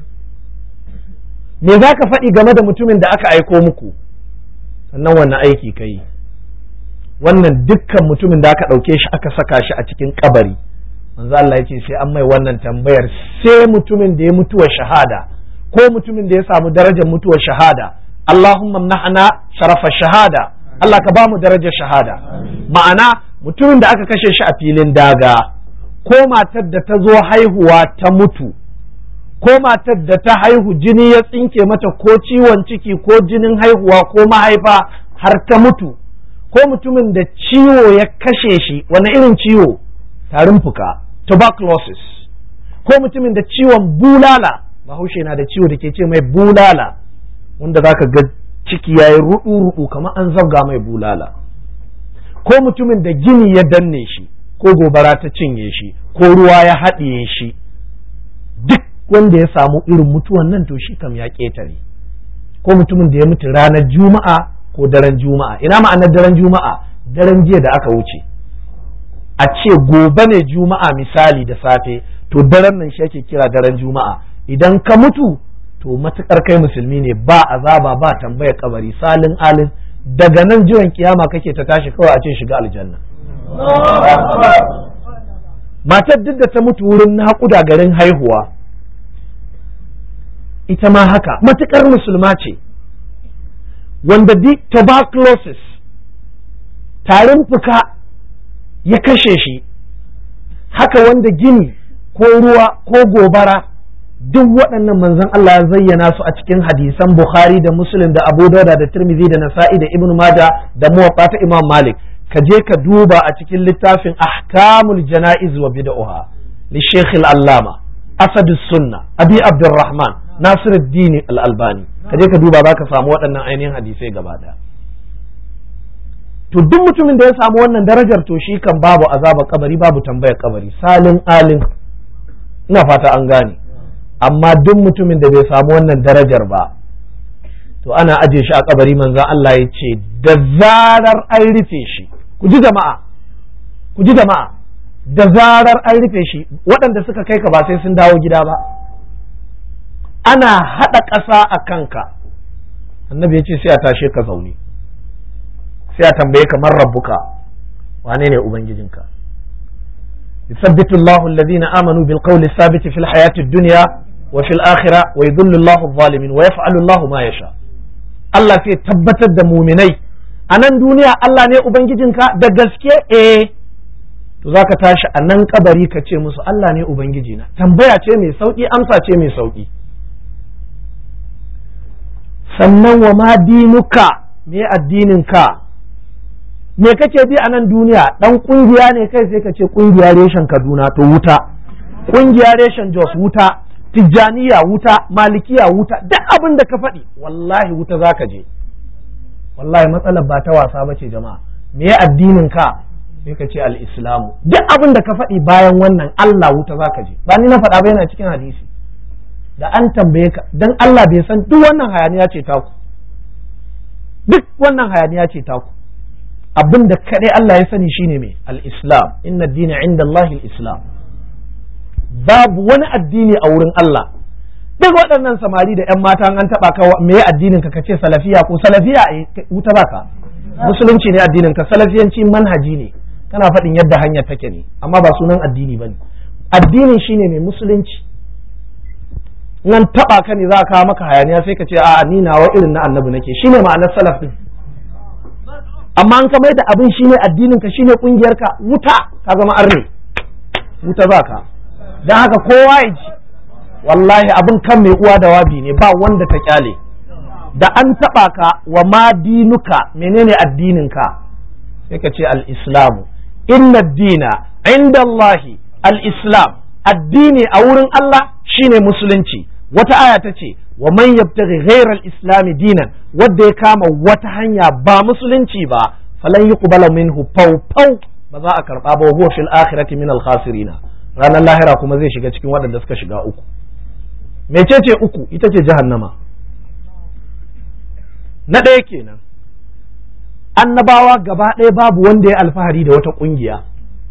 me za ka faɗi game da mutumin da aka aiko muku, sannan wannan aiki kai. Wannan dukkan mutumin da aka ɗauke shi aka saka shi a cikin kabari, manzo Allah yace sai an mai wannan tambayar, sai mutumin da ya mutuwa shahada ko mutumin da ya samu darajar mutuwar shahada. Allahumma mnahna sharafa shahada, Allah ka bamu darajar shahada. Ma'ana mutumin da aka kashe shi a filin daga, ko matar da ta zo haihuwa ta mutu, ko matar da ta haihu jini ya tsinke mata, ko ciwon ciki ko jinin haihuwa ko mahaifa har ta mutu, ko mutumin da ciwo ya kashe shi, wani irin ciwo? Tarin fuka, tuberculosis, ko mutumin da ciwon bulala, bahaushe na da ciwo da ke ce mai bulala, wanda zaka ga ciki yayi rudu kamar an zabga mai bulala, ko mutumin da gini ya danne shi, ko gobara ta cinye shi, ko ruwa ya haɗiye shi. Duk wanda ya samu irin mutuwan nan to shi kam ya ƙetare. Ko mutumin da ya mutu ranar juma'a ko daren juma'a. Ina ma'anar daren juma'a? Daren jiya da aka wuce. A ce gobe ne juma'a misali da safe, to daren nan shi ake kira daren juma'a. Idan ka mutu to matukar kai musulmi ne, ba azaba ba tambayar kabari, salin alin, daga nan jiran kiyama kake ta tashi kawai a ce shiga aljanna. Matar duk da ta mutu wurin naƙuda garin haihuwa, ita ma haka, matukar musulma ce. Wanda tuberculosis, tarin fuka ya kashe shi, haka wanda gini ko ruwa ko gobara, duk waɗannan manzon Allah ya zayyana su a cikin hadisan Bukhari da Muslim da Abu Dawud da Tirmidhi da Nasa'i da Ibn Majah da Muwatta ta Imam Malik. Ka je ka duba a cikin littafin Ahkamul Jana'iz wa Bid'ah li Sheikh Al-Allama Asad Sunna Abi Abdurrahman Nasiruddin Al-Albani. Ka je ka duba za ka samu waɗannan ainihin hadisai gaba ɗaya. To duk mutumin da ya samu wannan darajar to shi kan babu azaba kabari, babu tambayar kabari, salin alin. Ina fata an gane. Amma duk mutumin da bai samu wannan darajar ba, to ana aje shi a kabari. Manzon Allah ya ce da zarar an rufe shi, ku ji jama'a, da zarar an rufe shi, waɗanda suka kai ka ba sai sun dawo gida ba, ana haɗa ƙasa a kanka. Annabi ya ce sai a tashe ka zaune, sai a tambaye ka man rabbuka, wane ne ubangijinka? يثبت الله الذين آمنوا بالقول الثابت في الحياة الدنيا وفي الآخرة ويذل الله الظالمين ويفعل الله ما يشاء. Allah sai tabbatar da muminai a nan duniya, Allah ne ubangijinka da gaske, to zaka tashi a nan kabari ka ce musu Allah ne ubangijina. Tambaya ce mai sauki, amsa ce mai sauki. Sannan wa ma dinuka, me addininka, me kake bi a nan duniya? Dan kungiya ne kai, sai ka ce kungiya reshen Kaduna, to wuta. Kungiya reshen Jos, wuta. Tijjaniya, wuta. Malikiya, wuta. Duk abin da ka faɗi wallahi wuta zaka je. Wallahi matsalar ba ta wasa bace jama'a. Me addinin ka? Sai ka ce al-islamu. Duk abin da ka faɗi bayan wannan Allah wuta zaka je. Ba ni na faɗa ba, yana cikin hadisi. Da an tambaye ka, dan Allah bai san duk wannan hayaniya ce taku. Duk wannan hayaniya ce taku. Abin da kaɗai Allah ya sani shine mai al-islam, inna ad-dina inda Allah al-islam. Babu wani addini a wurin Allah. Duk waɗannan samari da ƴan mata an taɓa ka, me addinin ka? Kace salafiya, ko salafiya wuta baka. Musulunci ne addinin ka, salafiyanci manhaji ne, kana faɗin yadda hanyar take ne, amma ba sunan addini bane. Addinin shine mai musulunci. Nan taɓa ka ne za ka maka hayaniya, sai ka ce a'a ni nawa irin na annabi nake. Shine ma'anar salaf din. amma an ka mai da abin shine addinin ka shine kungiyar ka wuta ka zama arne wuta zaka dan haka kowa ya ji wallahi abin kan mai uwa da wabi ne ba wanda ta kyale da an taba ka wa ma dinuka menene addinin ka sai ka ce al-islamu inna ad-dina inda Allahi al-islam addini a wurin Allah shine musulunci wata aya ta ce wa man yabtaghi ghayra al-islam dinan wanda ya kama wata hanya ba musulunci ba falan yuqbala minhu pau ba za a karba ba huwa fil akhirati min al-khasirin ranar lahira kuma zai shiga cikin waɗanda suka shiga uku mecece uku ita ce jahannama na ɗaya kenan annabawa gaba ɗaya babu wanda ya alfahari da wata ƙungiya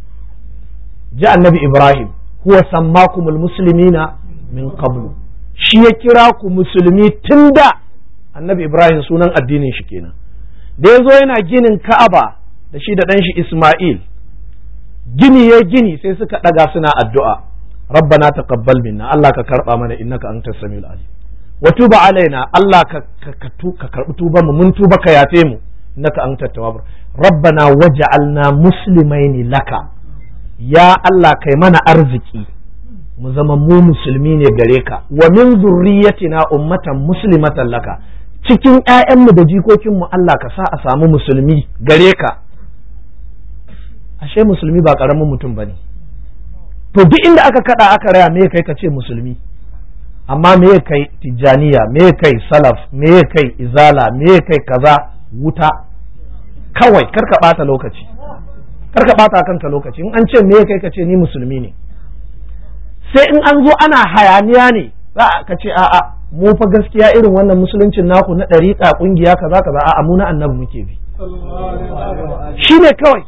ji annabi Ibrahim huwa sammakumul muslimina min qablu shi ya kira ku musulmi tun da annabi Ibrahim sunan addinin shi kenan da ya zo yana ginin Ka'aba da shi da ɗan shi Ismail gini ya gini sai suka ɗaga suna addu'a rabbana taqabbal minna Allah ka karɓa mana innaka antas samiul alim wa tub alaina Allah ka karɓi tuban mu mun tuba ka yafe mu innaka antat tawwabur rabbana waj'alna muslimaini laka ya Allah kai mana arziki mu zama mu musulmi ne gare ka wa min zurriyatina ummatan muslimatan laka cikin ƴaƴanmu da jikokinmu Allah ka sa a samu musulmi gare ka ashe musulmi ba karamin mutum bane to duk inda aka kada aka raya me kai ka ce musulmi amma me kai tijaniya me kai salaf me kai izala me kai kaza wuta kawai karka bata lokaci karka bata kanka lokaci in an ce me kai ka ce ni musulmi ne sai in an zo ana hayaniya ne za ka ce a'a mu fa gaskiya irin wannan musuluncin naku na ɗariƙa ƙungiya kaza kaza a'a mu na annabi muke bi shine kawai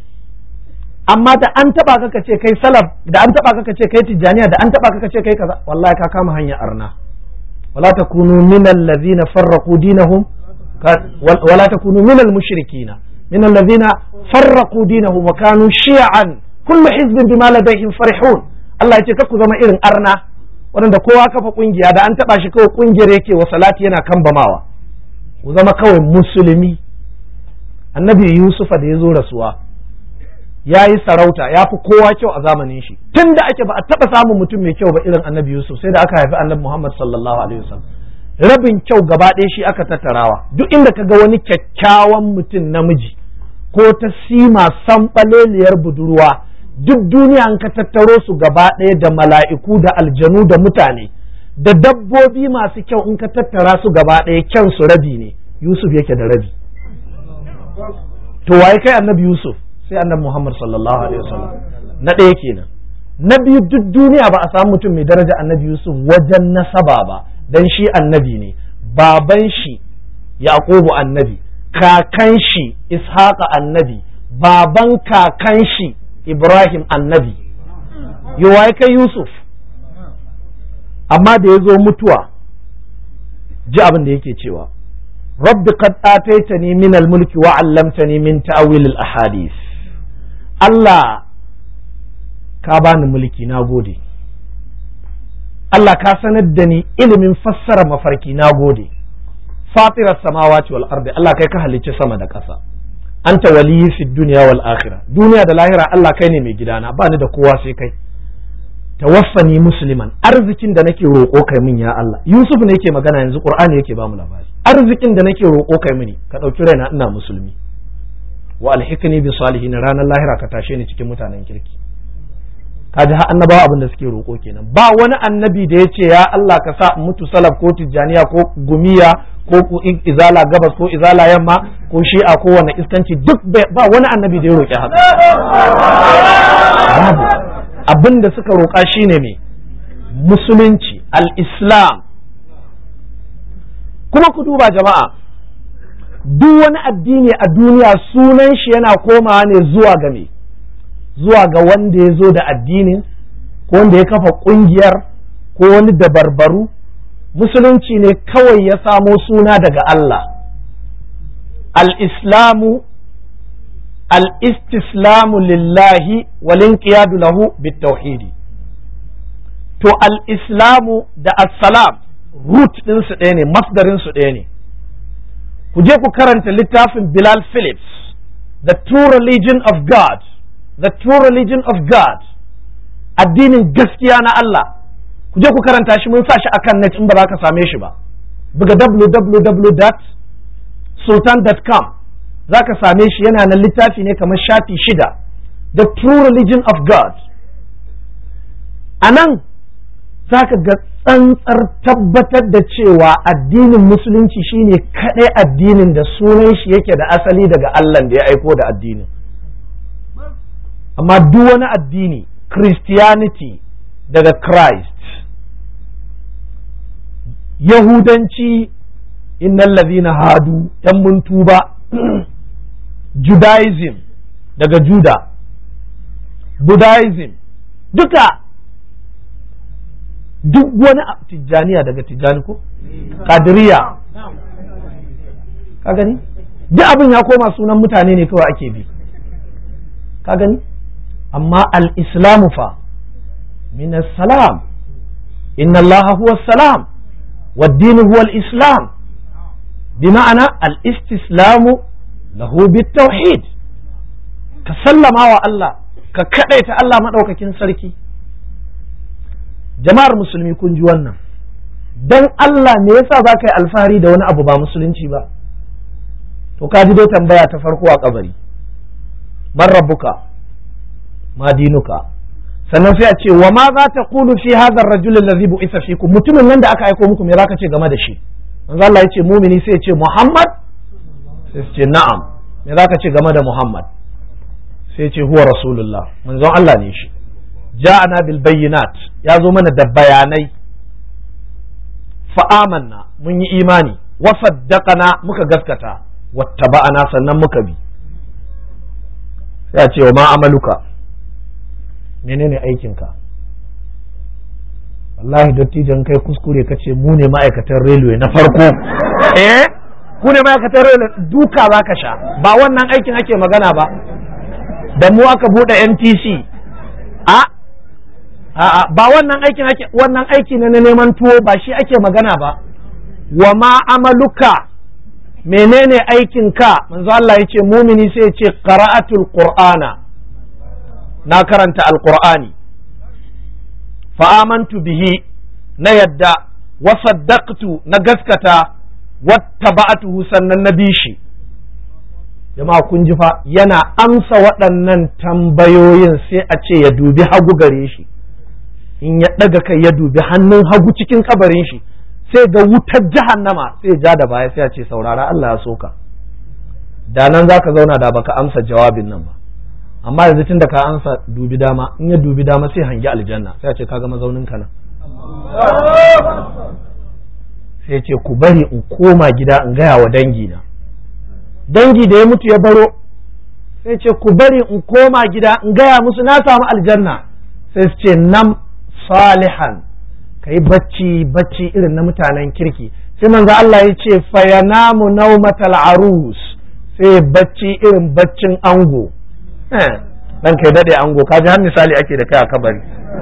amma da an taba ka ce kai salaf da an taba ka ce kai tijaniya da an taba ka ce kai kaza wallahi ka kama hanya arna wala takunu minal ladzina farraqu dinahum wala takunu minal mushrikina minal ladzina farraqu dinahum wa kanu shi'an kullu hizbin bima ladayhim farihun Allah ya ce ku zama irin arna waɗanda kowa kafa kungiya da an taba shi kawai kungiyar yake wa salati yana kambamawa ku zama kawai musulmi annabi Yusufa da ya zo rasuwa ya yi sarauta ya fi kowa kyau a zamanin shi tun da ake ba a taɓa samun mutum mai kyau ba irin annabi Yusuf sai da aka haifi annabi Muhammad sallallahu alaihi wasallam rabin kyau gaba ɗaya shi aka tattarawa duk inda ka ga wani kyakkyawan mutum namiji ko ta sima sanɓaleliyar budurwa duk duniya an ka tattaro su gaba ɗaya da mala'iku da aljanu da mutane da dabbobi masu kyau in ka tattara su gaba ɗaya kyan su rabi ne Yusuf yake da rabi to waye kai annabi Yusuf sai annabi Muhammad sallallahu alaihi wasallam na ɗaya kenan na biyu duk duniya ba a samu mutum mai daraja annabi Yusuf wajen nasaba ba dan shi annabi ne baban shi Yaqubu annabi kakan shi Ishaqa annabi baban kakan shi Ibrahim annabi yawai kai Yusuf amma da ya zo mutuwa ji abin da yake cewa rabbi qad ataitani min al-mulki wa 'allamtani min ta'wil al-ahadith Allah ka bani mulki na gode Allah ka sanar da ni ilimin fassara mafarki na gode fatirar samawati wal ardi Allah kai ka halicci sama da ƙasa anta waliyyi fid dunya wal akhirah duniya da lahira Allah kai ne mai gidana ba ni da kowa sai kai tawaffani musliman arzikin da nake roƙo kai min ya Allah Yusuf ne yake magana yanzu Qur'ani yake ba mu labari arzikin da nake roƙo kai mini ka ɗauki raina ina musulmi wa alhikni bi salihin ranar lahira ka tashe ni cikin mutanen kirki kaji har annabawa abin da suke roƙo kenan ba wani annabi da yace ya Allah ka sa mutu salaf ko tijaniya ko gumiya ko izala gabas ko izala yamma ko shi'a ko wani iskanci duk ba wani annabi da ya roƙi haka babu abin da suka roƙa shine me musulunci al-islam kuma ku duba jama'a duk wani addini a duniya sunan shi yana komawa ne zuwa ga me zuwa ga wanda ya zo da addinin ko wanda ya kafa kungiyar ko wani dabarbaru musulunci ne kawai ya samo suna daga Allah al-islamu al-istislamu lillahi wal inqiyadu lahu bit-tauhidi to al-islamu da as-salam root ɗinsu ɗaya ne masdarin su ɗaya ne ku je ku karanta littafin Bilal Phillips the true religion of God, the true religion of God, addinin gaskiya na Allah. Ku je ku karanta shi, mun sa shi akan net in ba za ka same shi ba. Buga www.sultan.com za ka same shi, yana nan littafi ne kamar shafi 6, the true religion of God. A nan za ka ga tsantsar tabbatar da cewa addinin musulunci shine kaɗai addinin da sunan shi yake da asali daga Allah da ya aiko da addinin. Amma duk wani addini, Christianity daga Christ, Yahudanci innal ladhina hadu yan mun tuba, Judaism daga Juda, Buddhism duka, duk wani Tijjaniya daga Tijjani ko Qadiriyya, ka gani duk abin ya koma sunan mutane ne kawai ake bi, ka gani. Amma al-islamu fa min as-salam, inna allaha huwa as-salam wad-din huwa al-islam, bima'ana al-istislamu lahu bit-tauhid, ka sallama wa Allah, ka kadaita Allah madaukakin sarki. Jama'ar musulmi kun ji wannan, dan Allah me yasa za ka yi alfahari da wani abu ba musulunci ba? To ka ji dai tambaya ta farko a kabari, man rabbuka ma dinuka, sannan sai a ce wa ma za ta qulu fi hadha ar-rajul alladhi bu'itha fikum, mutumin nan da aka aiko muku me za ka ce game da shi? manzo Allah ya ce mumini sai ya ce Muhammad, sai ya ce na'am, me za ka ce game da Muhammad? sai ya ce huwa rasulullah, manzon Allah ne shi, ja'ana bil bayyinat, ya zo mana da bayanai, fa amanna, mun yi imani, wa saddaqana, muka gaskata, wattaba'ana, sannan muka bi. sai a ce wa ma amaluka, menene aikinka? wallahi dattijan kai kuskure ka ce mu ne ma'aikatan railway na farko. Ku ne ma'aikatan railway, duka za ka sha, ba wannan aikin ake magana ba. Da mu aka buɗe NTC, ba wannan aikin ake, wannan aiki ne na neman tuwo, ba shi ake magana ba. Wa ma amaluka, menene aikinka? manzo Allah ya ce mumini sai ya ce qara'atul qur'ana, na karanta alqur'ani, fa amantu bihi, na yadda, wa saddaqtu, na gaskata, wattaba'tuhu, sannan na bi shi. jama'a kun ji fa, yana amsa waɗannan tambayoyin sai a ce ya dubi hagu gare shi, in ya ɗaga kai ya dubi hannun hagu cikin kabarin shi, sai ga wutar jahannama, sai ja da baya sai a ce saurara, Allah ya soka. Da nan zaka zauna da baka amsa jawabin nan ba, amma yanzu tunda ka amsa dubi dama, in ya dubi dama sai hangi aljanna, sai a ce kaga mazaunin ka nan. sai ce ku bari in koma gida in gaya wa dangi na, dangi da ya mutu ya baro, sai ce ku bari in koma gida in gaya musu na samu aljanna, sai su ce nam salihan, kai bacci irin na mutanen kirki. sai manzo Allah ya ce fayanamu naumatal arus, sai bacci irin baccin ango. dan kai dade ango, kaji har misali ake da kai a kabari.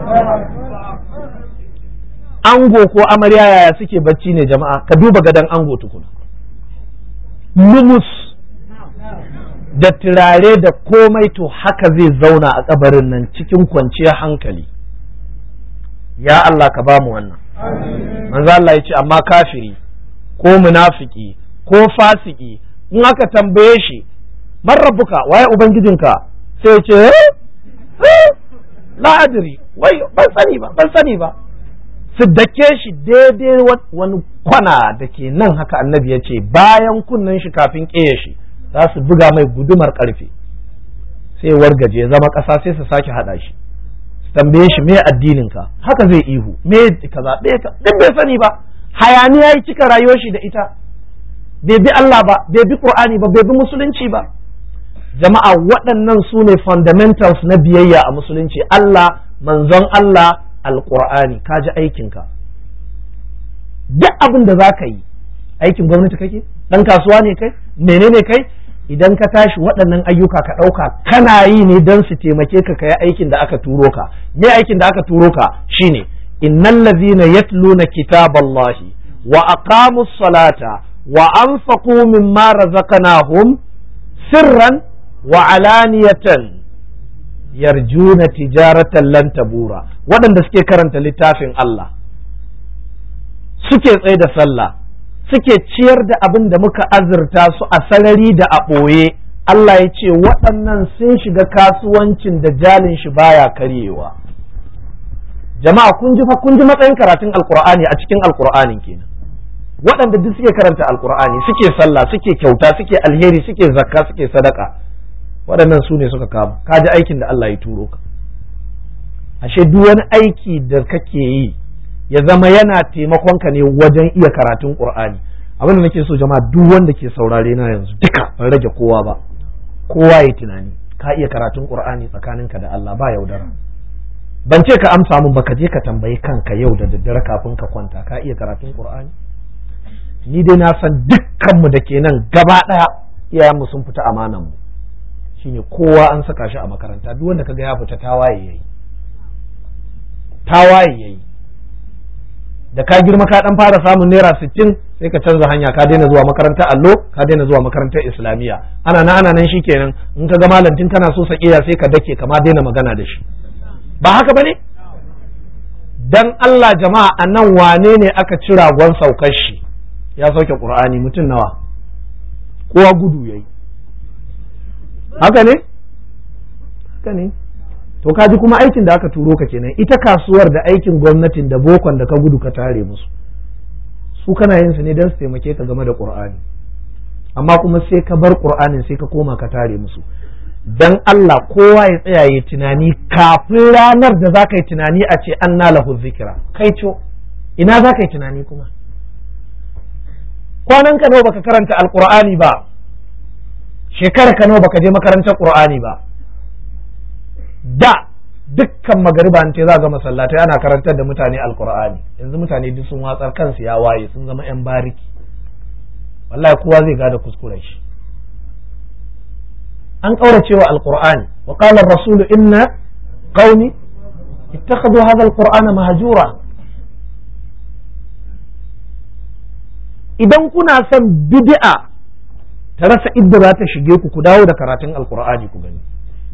Ango ko amarya yaya suke bacci ne jama'a? Ka duba gadon ango tukuna, lumus da turare da komai, to haka zai zauna a kabarin nan cikin kwanciyar hankali. Ya Allah ka bamu wannan. manzo Allah ya ce amma kafiri ko munafiki ko fasiki, in aka tambaye shi man rabbuka, waye ubangijinka, sai ya ce la adri, wai ban sani ba. su dake shi daidai wani kwana da ke nan, haka annabi ya ce bayan kunnen shi kafin ƙeye shi za su buga mai gudumar ƙarfe, sai wargaje zama ƙasa, sai su sake haɗa shi, su tambaye shi me addininka, haka zai ihu me kaza duk bai sani ba. hayaniya ya cika rayuwar shi da ita, bai bi Allah ba, bai bi Qur'ani ba, bai bi musulunci ba. Jama'a waɗannan su ne fundamentals na biyayya a musulunci, Allah, manzon Allah, alqur'ani. Ka ji aikinka, duk abin da za ka yi, aikin gwamnati kake, ɗan kasuwa ne kai, menene kai, idan ka tashi waɗannan ayyuka ka ɗauka kana yi ne don su taimake ka kai aikin da aka turo ka. Me aikin da aka turo ka shine innal ladhina yatluna kitaballahi wa aqamus salata wa anfaqu mimma razaqnahum sirran wa alaniyatan yarjuna tijaratan lan tabura, waɗanda suke karanta littafin Allah suke tsaye da sallah suke ciyar da abin da muka azurta su a sarari da a ɓoye, Allah ya ce waɗannan sun shiga kasuwancin da jalin shi baya karyewa. Jama'a kun ji matsayin karatun alkur'ani a cikin alkur'anin kenan. Waɗanda duk suke karanta alkur'ani suke sallah suke kyauta suke alheri suke zakka suke sadaka, waɗannan su ne suka kama. Ka ji aikin da Allah ya turo ka. Ashe duk wani aiki da kake yi ya zama yana taimakon ka ne wajen iya karatun Qur'ani. Abin da nake so jama'a duk wanda ke saurare na yanzu duka ban rage kowa ba, kowa ya tunani ka iya karatun Qur'ani tsakaninka da Allah ba yaudara. Ban ce ka amsa mun ba, ka je ka tambayi kanka yau da daddare kafin ka kwanta ka iya karatun Qur'ani. Ni dai na san dukkanmu da ke nan gaba ɗaya iyayenmu sun fita amanan mu, shine kowa an saka shi a makaranta. Duk wanda kaga ya fita tawaye yayi da ka girma ka dan fara samun naira 60 sai ka canza hanya, ka daina zuwa makarantar allo, ka daina zuwa makarantar islamiyya. ana nan shikenan in ka ga malantin kana so sakiya sai ka dake kama daina magana da shi. Ba haka bane? Dan Allah jama'a, anan wane ne aka ci ragon saukar shi ya sauke Qur'ani? Mutum nawa? Kowa gudu yayi. Haka ne to kaji kuma aikin da aka turo ka kenan. Ita kasuwar da aikin gwamnatin da bokon da ka gudu ka tare musu, su kana yin su ne don su taimake ka game da Qur'ani, amma kuma sai ka bar Qur'anin sai ka koma ka tare musu. Dan Allah kowa ya tsaya ya tunani kafin ranar da za ka yi tunani a ce anna lahu zikira. Kai co ina za ka yi tunani kuma? Kwanan ka nawa baka karanta alqur'ani ba? Shekara ka nawa baka je makarantar Qur'ani ba? Da dukkan magariba an ce za ga masallatai ana karantar da mutane alqur'ani. Yanzu mutane duk sun watsar, kansu ya waye, sun zama yan bariki. Wallahi kowa zai gada kuskuren shi. An kaurace wa alqur'ani. Wa qala ar-rasul inna qaumi ittakhadhu hadha alqur'ana mahjura. Idan kuna son bid'a ta rasa idda za ta shige ku dawo da karatun alqur'ani ku gani.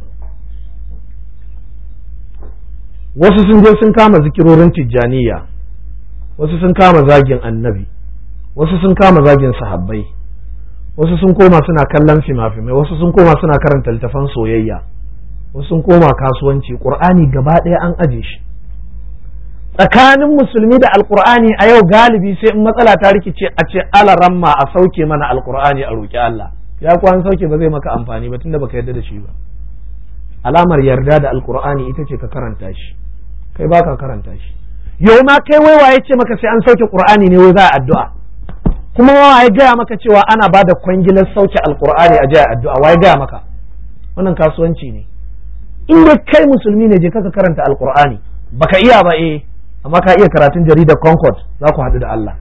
Wasu sun je sun kama zikirorin tijjaniya, wasu sun kama zagin annabi, wasu sun kama zagin sahabbai, wasu sun koma suna kallon fima-fimai, wasu sun koma suna karanta littafan soyayya, wasu sun koma kasuwanci. Qur'ani gaba ɗaya an aje shi. Tsakanin musulmi da alqur'ani a yau galibi sai in matsala ta rikice a ce alaramma a sauke mana alqur'ani a roki Allah. Ya kuwa an sauke ba zai maka amfani ba tunda baka yarda da shi ba. Alamar yarda da alqur'ani ita ce ka karanta shi, kai baka karanta shi. Yau ma kai wai waye ce maka sai an sauke qur'ani ne wai za a addu'a? Kuma waye gaya maka cewa ana ba da kwangilar sauke alqur'ani a jiya addu'a? Waye gaya maka? Wannan kasuwanci ne. In dai kai musulmi ne je ka karanta alqur'ani, baka iya ba amma ka iya karatun jaridar Concord, za ku haɗu da Allah,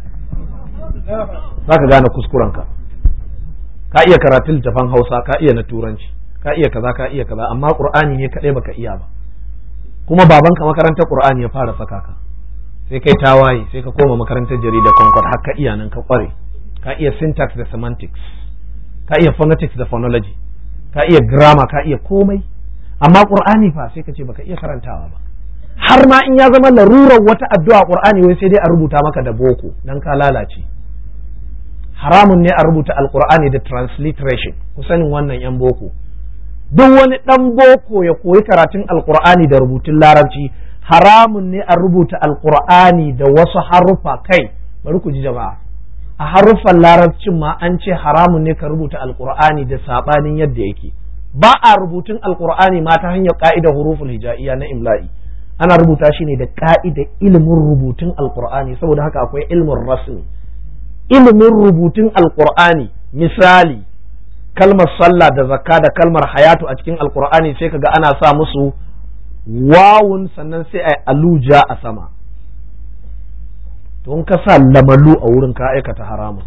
za ka gane kuskurenka. Ka iya karatun littafan Hausa, ka iya na Turanci, ka iya kaza, amma Qur'ani ne kaɗai baka iya ba. Kuma babanka makarantar Qur'ani ya fara saka ka, sai kai tawaye, sai ka koma makarantar jaridar Concord, har ka iya nan ka kware, ka iya syntax da semantics, ka iya phonetics da phonology, ka iya grammar, ka iya komai. Amma Qur'ani fa sai ka ce baka iya karantawa ba. Har ma in ya zama larurar wata addu'a Qur'ani wai sai dai a rubuta maka da boko, dan ka lalace. Haramun ne a rubuta alqur'ani da transliteration, ku sanin wannan yan boko. Duk wani dan boko ya koyi karatun alqur'ani da rubutun larabci, haramun ne a rubuta alqur'ani da wasu haruffa. Kai bari ku ji jama'a, a haruffan larabcin ma an ce haramun ne ka rubuta alqur'ani da sabanin yadda yake. Ba a rubutun alqur'ani ma ta hanyar ka'idar huruful hijaiya na imla'i, ana rubuta shi ne da ka'idar ilimin rubutun alqur'ani. Saboda haka akwai ilmin rasmi, ilimin rubutun alqur'ani. Misali kalmar sallah da zakka da kalmar hayatu a cikin alqur'ani sai kaga ana sa musu wawun sannan sai ai aluja a sama. To in ka sa lamalu a wurin ka aikata haramun.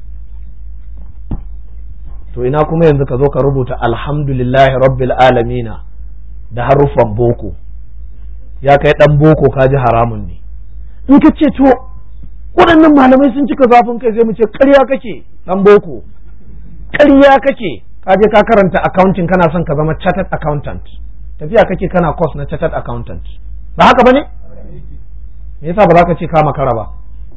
To ina kuma yanzu ka zo ka rubuta alhamdulillahi rabbil alamina da haruffan boko. Ya kai dan boko ka ji haramun ne. In ka ce to waɗannan malamai sun cika zafin kai, sai mu ce ƙarya kake dan boko, ƙarya kake. ka je ka karanta accounting kana son ka zama chartered accountant, tafiya kake kana course na chartered accountant, ba haka bane? Me yasa ba za ka ce ka makara ba?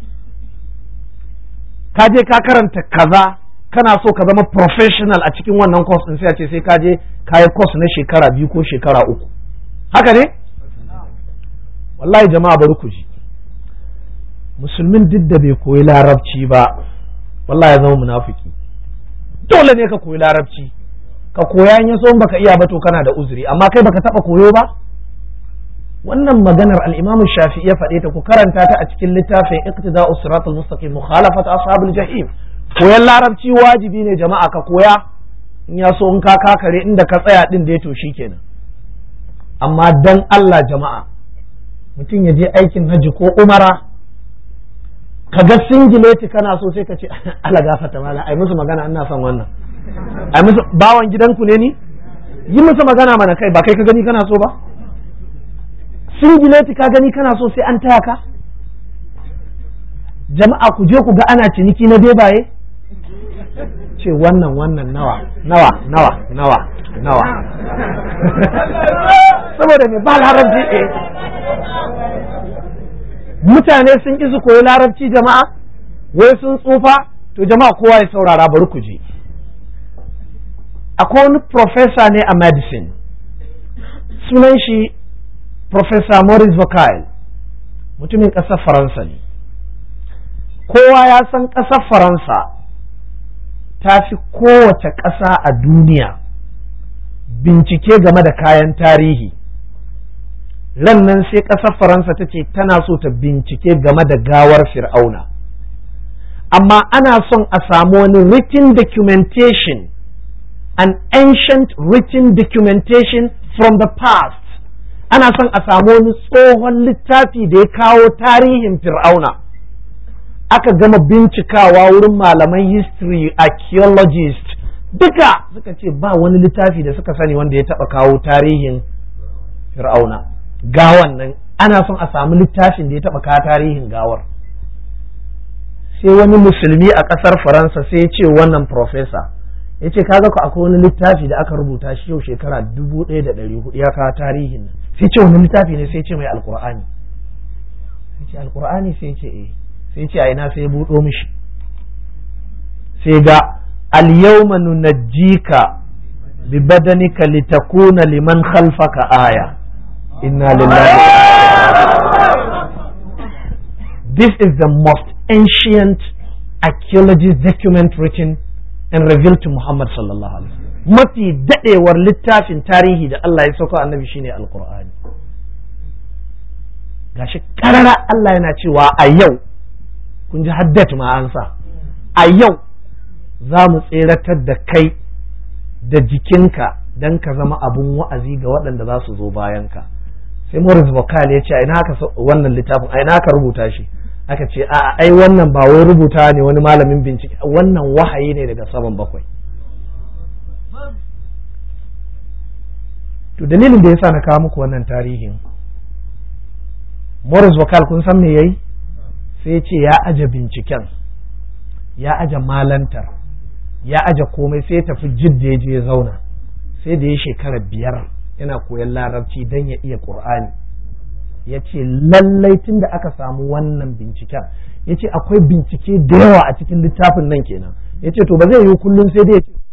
Ka je ka karanta kaza kana so ka zama professional a cikin wannan course din, sai a ce sai ka je ka yi course na shekara 2 ko shekara 3, haka ne? Wallahi jama'a bari ku ji, musulmin duk da bai koyi larabci ba wallahi ya zama munafiki. Dole ne ka koyi larabci, ka koya in yaso in baka iya ba to kana da uzuri, amma kai baka taba koyo ba. Wannan maganar al-Imam Shafi'i ya faɗe ta, ku karanta ta a cikin littafin Iqtida'us Siratal Mustaqim Mukhalafat Ashabil Jahim. Koyan larabci wajibi ne jama'a, ka koya, in yaso in ka kakare inda ka tsaya din da ya to shikenan. Amma dan Allah jama'a, mutum ya je aikin hajji ko umara, ka ga singileti kana so sai ka ce ala gafata mala ai musu magana, ina son wannan, ai musu bawan gidanku ne ni, yi musu magana mana, kai ba kai ka gani kana so ba? Singileti ka gani kana so sai an taya ka? Jama'a ku je ku ga ana ciniki na bebaye, ce wannan nawa saboda me ba larabci. Mutane sun ƙi su koyi larabci jama'a, wai sun tsufa. To jama'a kowa ya saurara, bari ku je. Akwai wani professor ne a medicine, sunan shi Professor Maurice Bucaille, mutumin ƙasar Faransa ne. Kowa ya san ƙasar Faransa ta fi kowace ƙasa a duniya bincike game da kayan tarihi. Nan sai ƙasar Faransa ta ce tana so ta bincike game da gawar Fir'auna, amma ana son a samu wani written documentation, an ancient written documentation from the past. Ana son a samu wani tsohon littafi da ya kawo tarihin Fir'auna. Aka gama bincikawa wurin malaman history, archaeologist, duka suka ce ba wani littafi da suka sani wanda ya taɓa kawo tarihin Fir'auna. Gawan nan ana son a samu littafin da ya taɓa kawo tarihin gawar. Sai wani musulmi a ƙasar Faransa sai ya ce wannan professor, ya ce kaga ku akwai wani littafi da aka rubuta shi yau shekara 1400 ya kawo tarihin nan. Sai ce wani littafi ne, sai ce mai Alƙur'ani. Sai ce Alƙur'ani, sai ce eh. Sai ce a ina, sai ya buɗo mishi, sai ga al-yawma nunajjika bi badanika litakuna liman khalfaka aya. Inna lillahi. This is the most ancient archaeologist document written and revealed to Muhammad sallallahu alaihi wasallam. Mafi dadewar littafin tarihi da Allah ya sauka annabi shine Alqur'ani. Gashi karara Allah yana cewa a yau, kun ji haddat ma an sa, a yau za mu tseratar da kai da jikinka don ka zama abun wa'azi ga waɗanda za su zo bayanka. Sai Maurice Bucaille ya ce a ina aka wannan littafin, a ina aka rubuta shi? Aka ce a ai wannan ba wai rubuta ne wani malamin bincike, wannan wahayi ne daga saman bakwai. To dalilin da yasa na kawo muku wannan tarihin, Maurice Bucaille kun san me yayi? Sai ya ce ya aje binciken, ya aje malantar, ya aje komai, sai ya tafi Jidda ya je ya zauna, sai da ya shekara 5 yana koyon larabci don ya iya Qur'ani. Ya ce lallai tun da aka samu wannan binciken, ya ce akwai bincike da yawa a cikin littafin nan kenan. Ya ce to ba zai yi kullum sai dai ya ce